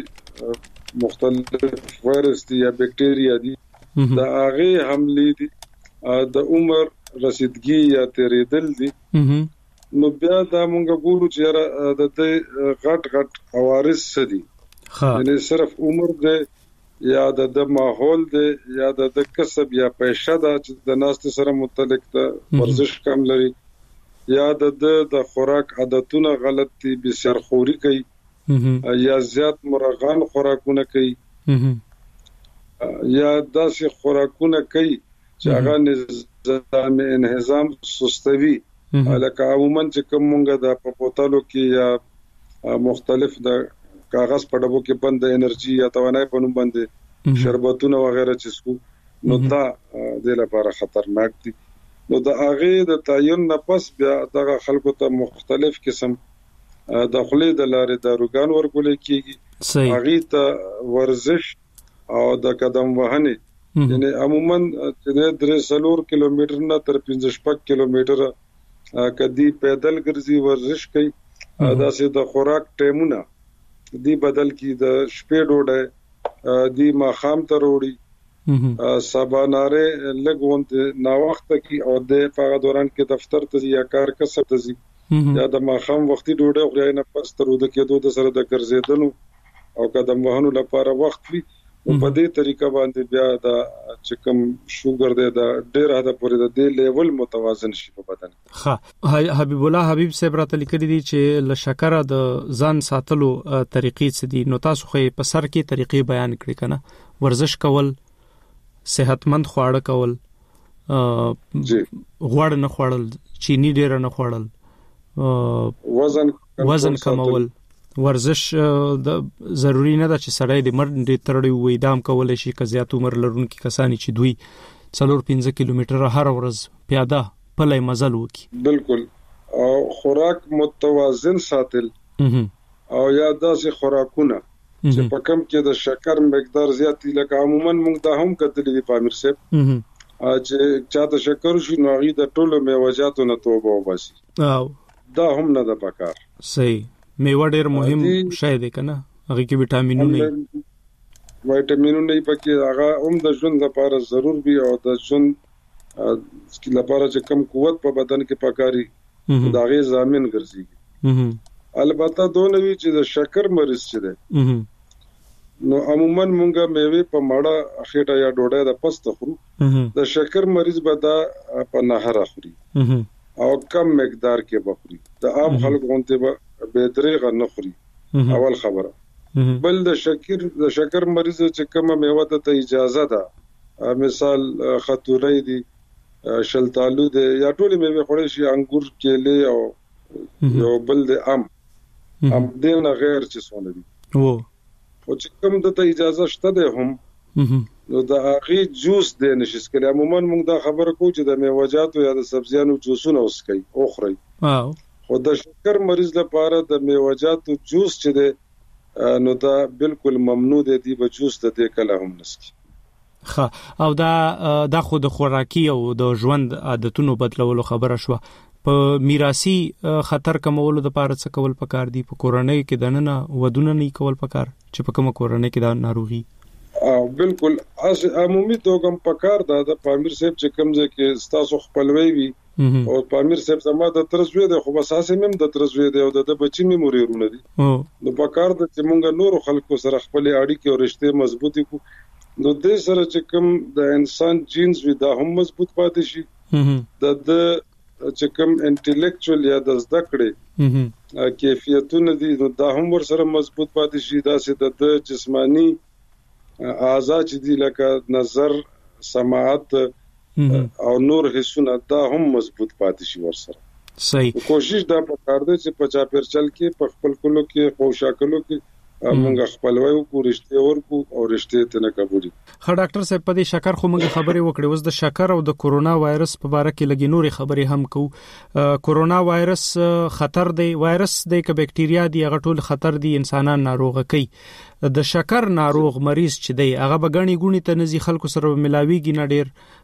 Speaker 17: مختلف وایرس دي یا بکټریا دي دا هغه عملی دي د عمر رسیدګي یا تیریدل دي نو بیا دا مونږ ګورو چې د دې غټ غټ عوارض سدي یعنی صرف عمر دی یا د ماحول دی یا د کسب یا پیشه دا چې د ناست سره متعلق د ورزش کم لري یا د د خوراک عادتونه غلط دي بسرخوري کوي یا زیات مرغان خوراکونه کوي یا داسې خوراکونه کوي چې هغه نظام انهضام سستوي لکه عموما چې کوم مونږه د پپوتالو کې یا مختلف د کاغذ په ډبو کې بند انرژي یا توانای په نوم باندې شربتونه وغیرہ چې سکو نو دا د لپاره خطرناک دي نو د هغه د تعین نه پس بیا دغه خلکو ته مختلف قسم د خلې د لارې داروګان ورکول کیږي هغه ته ورزش او د قدم وهنه یعنی عموما چې درې سلور کیلومتر نه تر پنځه شپږ کیلومتر کدي پیدل ګرځي ورزش کوي دا سه د خوراک ټیمونه دی بدل کی د شپې ډوډۍ دی ماخام ته وروړي سباناره لګونت نا وخت کی او د په دوران کې دفتر ته یا کار کسب ته یا د ماخام وختي ډوډۍ خوري نه پس تر ود کې دوه سره د ګرځیدنو او قدم وهنو لپاره وخت وي په دې طریقه باندې بیا دا چې کوم شوګر دی دا ډیر حد پورې د دې لیول متوازن شي په بدن.
Speaker 16: ها حبیب الله حبیب صاحب راته لیکلي دي چې ل شکر د ځان ساتلو طریقې څه دي نو تاسو خو په سر کې طریقې بیان کړې کنه ورزش کول صحتمند خواړه کول غوړ نه خوړل چینی ډیر نه خوړل
Speaker 17: وزن
Speaker 16: وزن کمول ورزش د ضروری نه ده چې سړی د مرډ ترړی وې دام کول شي که زیات عمر لرونکي کسانی چې دوی څلور پنځه کیلومتر هر ورځ پیاده پلی مزل وکي
Speaker 17: بالکل او خوراک متوازن ساتل او یا داسې خوراکونه چې په کم کې د شکر مقدار زیات لکه عموما موږ دا هم کتلې دي پامیر صاحب چې چاته شکر شي نو هغه د ټولو میوجاتو نه توبه وباسي
Speaker 16: او
Speaker 17: دا هم نه د پکار.
Speaker 16: صحیح. میوه ډیر مهم شی دی کنه، هغه کې وټامینونه
Speaker 17: وټامینونه پکې هغه هم د ژوند لپاره ضرور وي او د ژوند لپاره چې کم قوت په بدن کې پکاري دا غي ضامن ګرځي. البته دونه وی چې د شکر مریض چې ده نو عموما مونږه میوه په ماړه خېټه یا ډوډۍ د پسته خورو، د شکر مریض به دا په نهر خوري او کم مقدار کې بخوري. د عام خلکو غونته به به درې غن خوري اول خبره. بل د شکر د شکر مریض چې کومه میوه ته اجازه ده، مثال خطورې دي، شلتالو دي، یا ټول میوه خوري شي، انګور، کېله او یو بل د ام ام دې نه غیر چې سونه دي
Speaker 16: وو
Speaker 17: او چې کوم د ته اجازه شته ده هم نو د هغه جوس دی نشس کړي. عموما موږ دا خبره کوو چې د میوه‌جاتو یا د سبزیانو جوسونه وسکي او خوري.
Speaker 16: او
Speaker 17: خو د شکر مریض لپاره د میوه‌جاتو جوس چې دی نو دا بالکل ممنوع دی، دی به جوس د دې کله هم نسکي.
Speaker 16: خا او دا د خود خوراکي او د ژوند عادتونو بدلولو خبره شو. په میراثي خطر کمولو د پاره څه کول پکار دي؟ په کورنۍ کې دننه ودونه نه کول پکار چې په کومه کورنۍ کې دا ناروغي
Speaker 17: او بالکل اس عمومي توګم پکار دا د پامیر صاحب چې کومځه کې ستاسو خپلوي وي او پامیر صاحب زما د ترزوی د خو بساسه مم د ترزوی دی او د بچی مې موريرونه دي نو پکار د چې مونږ نور خلکو سره خپل اړیکې او رشته مضبوطی کو نو د سره چې کوم د انسان جینز وي دا هم مضبوط پاتې شي. د د چې کوم انټلیکچوال یا د زده کړې کیفیتونه دي نو دا هم ور سره مضبوط پاتې شي. دا سه د جسمانی اعضاء چې دي لکه نظر، سماعت او نور حسونه دا هم مضبوط پاتې شي ور سره.
Speaker 16: صحیح.
Speaker 17: کوشش دا پکار دی چې په چا پرچل کې په خپل کلو کې خوشاکلو کې موږ خپلوي او رشته ورکو او رشته ته نه قبولي.
Speaker 16: خا ډاکټر صاحب په دې شکر خو موږ خبرې وکړې، اوس د شکر او د کورونا وایرس په اړه کې لګي نورې خبرې هم کو. کورونا وایرس خطر دی، وایرس دی که بکټیریا دی، هغه ټول خطر دی، انسانان ناروغ کوي. د شکر ناروغ مریض چې دی هغه بغانی ګونی ته نزي خلکو سره ملاويږي نه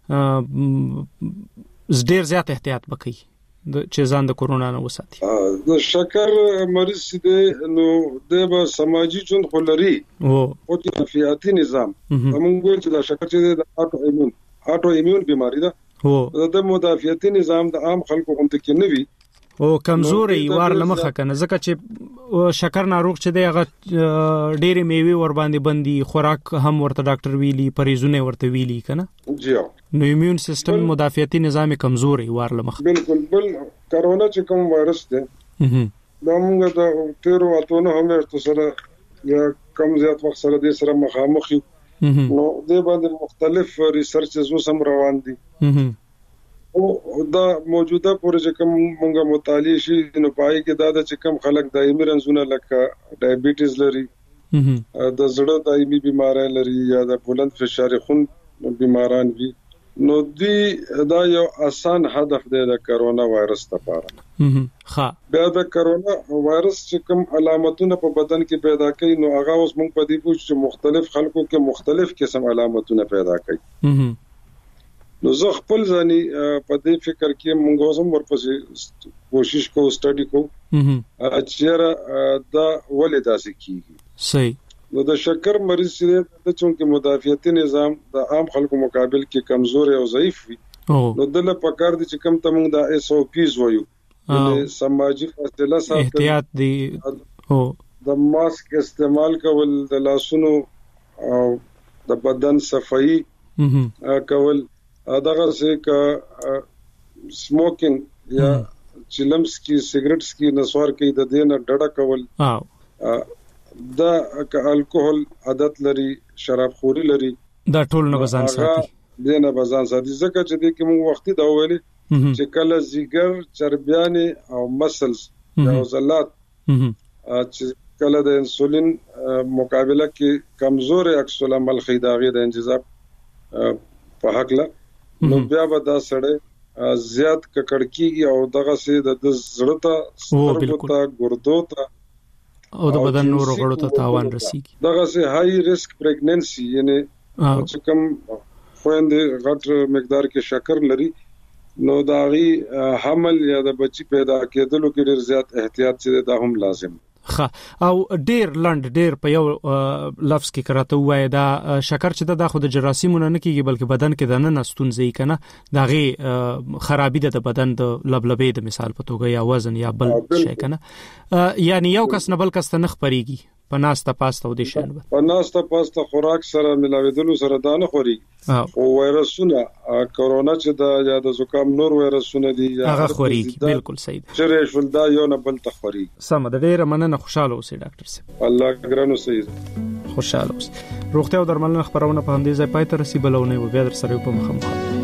Speaker 16: ډیر ډیر زیات احتیاط وکړي د چې ځان د کورونا نه وساتي.
Speaker 17: د شکر مریض دې نو د به سماجی ژوند خلري
Speaker 16: او
Speaker 17: او تفیاتي نظام موږ چې د شکر چې د اټو ایمون اټو ایمون بیماری ده او د مدافعتي نظام د عام خلکو هم ته کې نوي
Speaker 16: او کمزوري وار لمخه کنه ځکه چې شکر ناروغ چې دی هغه ډېرې میوه ور باندې بندي، خوراک هم ورته ډاکټر ویلي، پریزونه ورته ویلي کنه
Speaker 17: جی
Speaker 16: نو ایمیون سیستم مدافعتي نظام کمزوري وار لمخه.
Speaker 17: بالکل بل کرونا چې کوم وایرس دی دا موږ د تیرو اتونه هم ورته سره یا کم زیات وخت سره د سره مخامخ یو نو د باندې مختلف ریسرچز وسم روان دي او دا موجوده پروژه کوم موږ مطالعه شي نو پای کې دا د چې کوم خلک دایمي رنځونه لکه ډایبټیز لري، د زړه دایمي بیماری لري یا د بلند فشار خون بیماران وي نو دی دا یو آسان هدف دی د کرونا وایرس لپاره.
Speaker 16: ها
Speaker 17: بیا د کرونا وایرس چې کوم علامتونه په بدن کې پیدا کوي نو هغه اوس موږ په دې پوښتنه چې مختلف خلکو کې مختلف قسم علامتونه پیدا کوي. نو زه خپل ځاني په دې فکر کې موږ هم ورپسې کوشش کوو، سټډي کوو چې دا ولې داسې کیږي.
Speaker 16: صحیح.
Speaker 17: نو د شکر مریض چې د چونکه مدافعتي نظام د عام خلکو مقابل کې کمزور او ضعیف وي نو دله پکار دي چې کم تمنګ د اس او پیز وایو د سماجی فاصله ساتل،
Speaker 16: احتیاط دي او
Speaker 17: د ماسک استعمال کول، د لاسونو او د بدن صفائی کول، دغه څه ک سموکینګ یا چلمس کی سیګریټس کی نسوار کی د دینه ډډه کول
Speaker 16: او
Speaker 17: دا ک الکوهول عادت لري، شراب خوري لري،
Speaker 16: دا ټول نه بزان ساتي
Speaker 17: دینه بزان ساتي ځکه چې د کوم وختي دا ویلي چې کله زیګر چربیانه او مسلز او عضلات چې کله د انسولین مقابله کې کمزور عکس العمل خیداغي د انجذاب په حق له نو بیا به دا سړی زیات ککړکیږي او دغه سي د زړه ته سترګو ته ګردو ته
Speaker 16: او د بدن نور غړو ته تاوان رسیږي.
Speaker 17: دغه سي هاي ریسک پریګننسي یعنی چې کوم خويندې غټ مقدار کې شکر لري نو داغي حمل یا د بچي پیدا کېدلو کې ډېر زیات احتیاط چې دا هم لازم
Speaker 16: خه او ډیر لند ډیر په یو لفظ کې کراته وای دا شکر چې دا خود جراثیمونه نه کیږي بلکې بدن کې د نه نستونځي کنه دا غي خرابې د بدن د لبلبې د مثال په توګه یا وزن یا بل شي کنه یعنی یو کس نه بل کس نه خبريږي پناسته پاسته و دي شان
Speaker 17: پناسته پاسته خوراک سره ملاویدلو سره دا نه خوري او وایرسونه کرونا چې دا یا د زکام نور وایرسونه دي یا
Speaker 16: هغه خوريږي بالکل صحیح
Speaker 17: چې شول دا یو نه بل تخوري
Speaker 16: سم د ډیره مننه خوشاله اوسئ ډاکټر صاحب
Speaker 17: الله ګرانو صحیح
Speaker 16: خوشاله اوسئ روغتیا او درملنه خبرونه په همدې ځای پای ته رسیدل بلونه و بیا در سره په مخه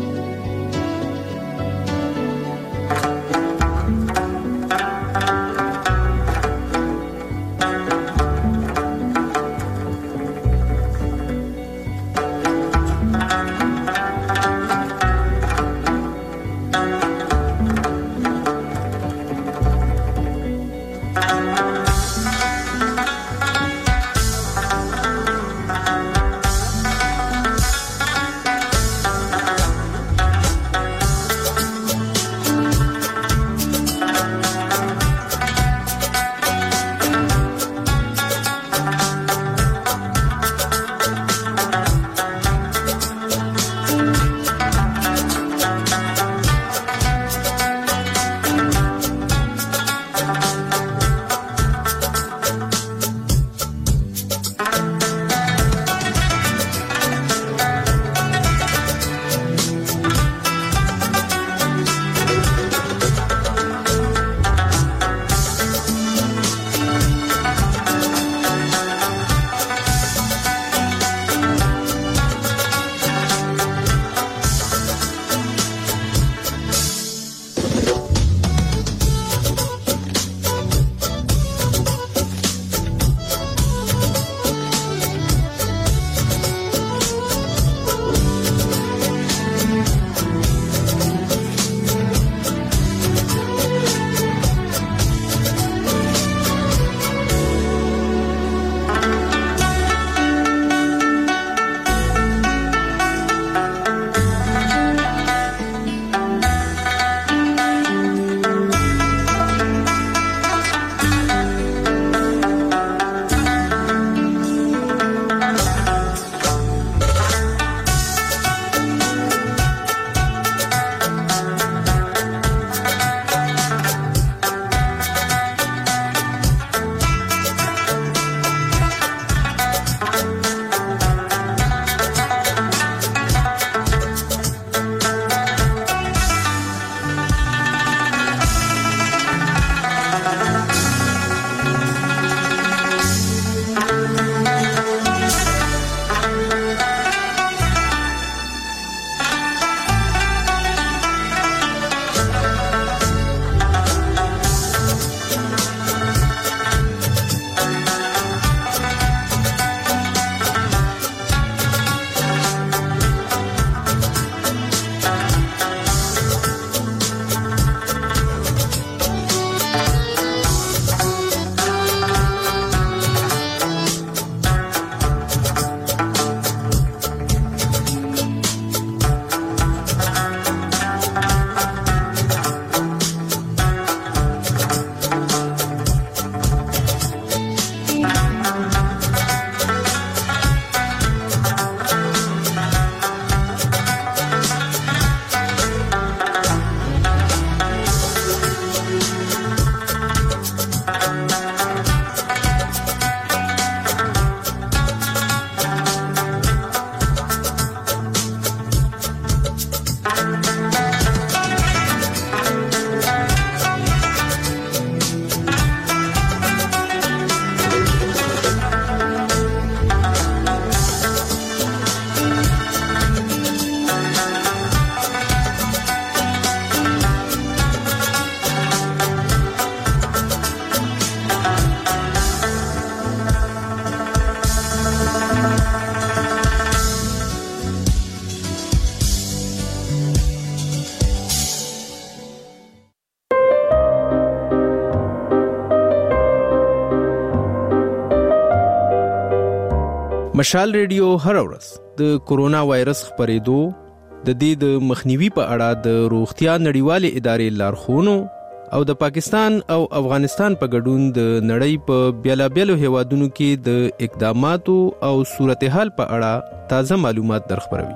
Speaker 15: مشال ریډیو هر ورځ د کورونا وایرس خپرېدو د دې د مخنیوي په اړه د روغتیا نړیوالې ادارې لارښوونو او د پاکستان او افغانستان په ګډون د نړۍ په بیلابیلو هیوادونو کې د اقداماتو او صورتحال په اړه تازه معلومات درخبروي.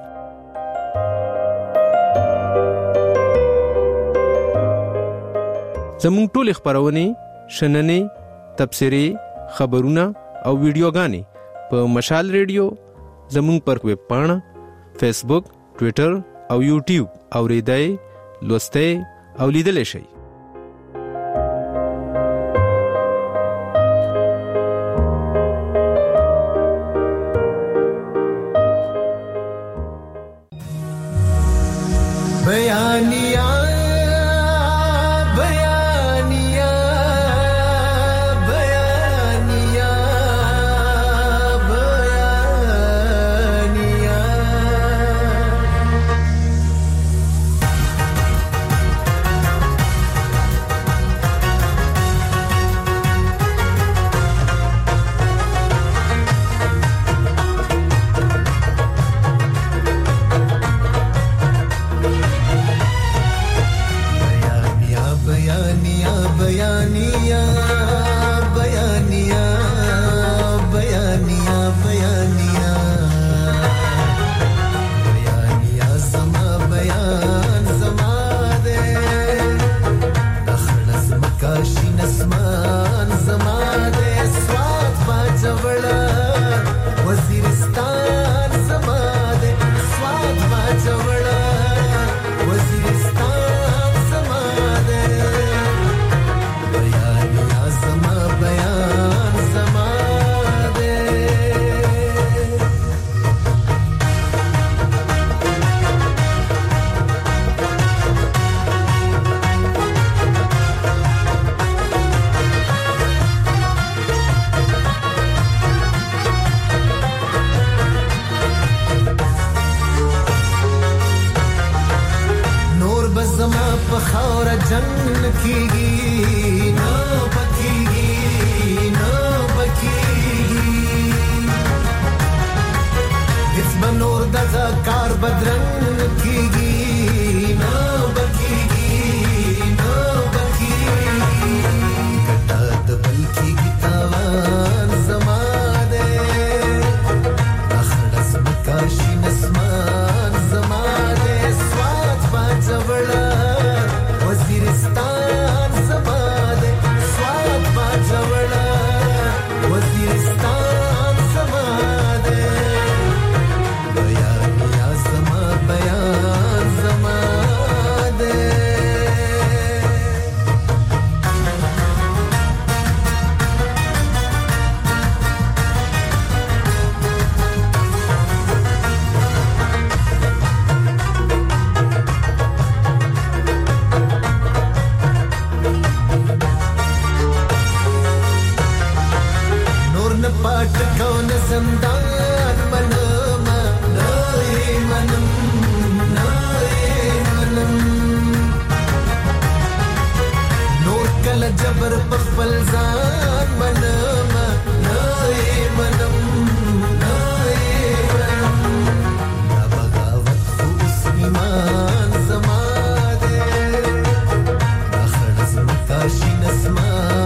Speaker 15: زموږ ټول خبرونه، شننې، تبصرې، خبرونه او ویډیوګانې په مشال ریډیو زموږ پر ویب پاڼه، فیسبوک، ټوئیټر او یوټیوب اوریدای، لوستای او لیدلای شئ.
Speaker 18: بیانیہ
Speaker 19: Ashin asma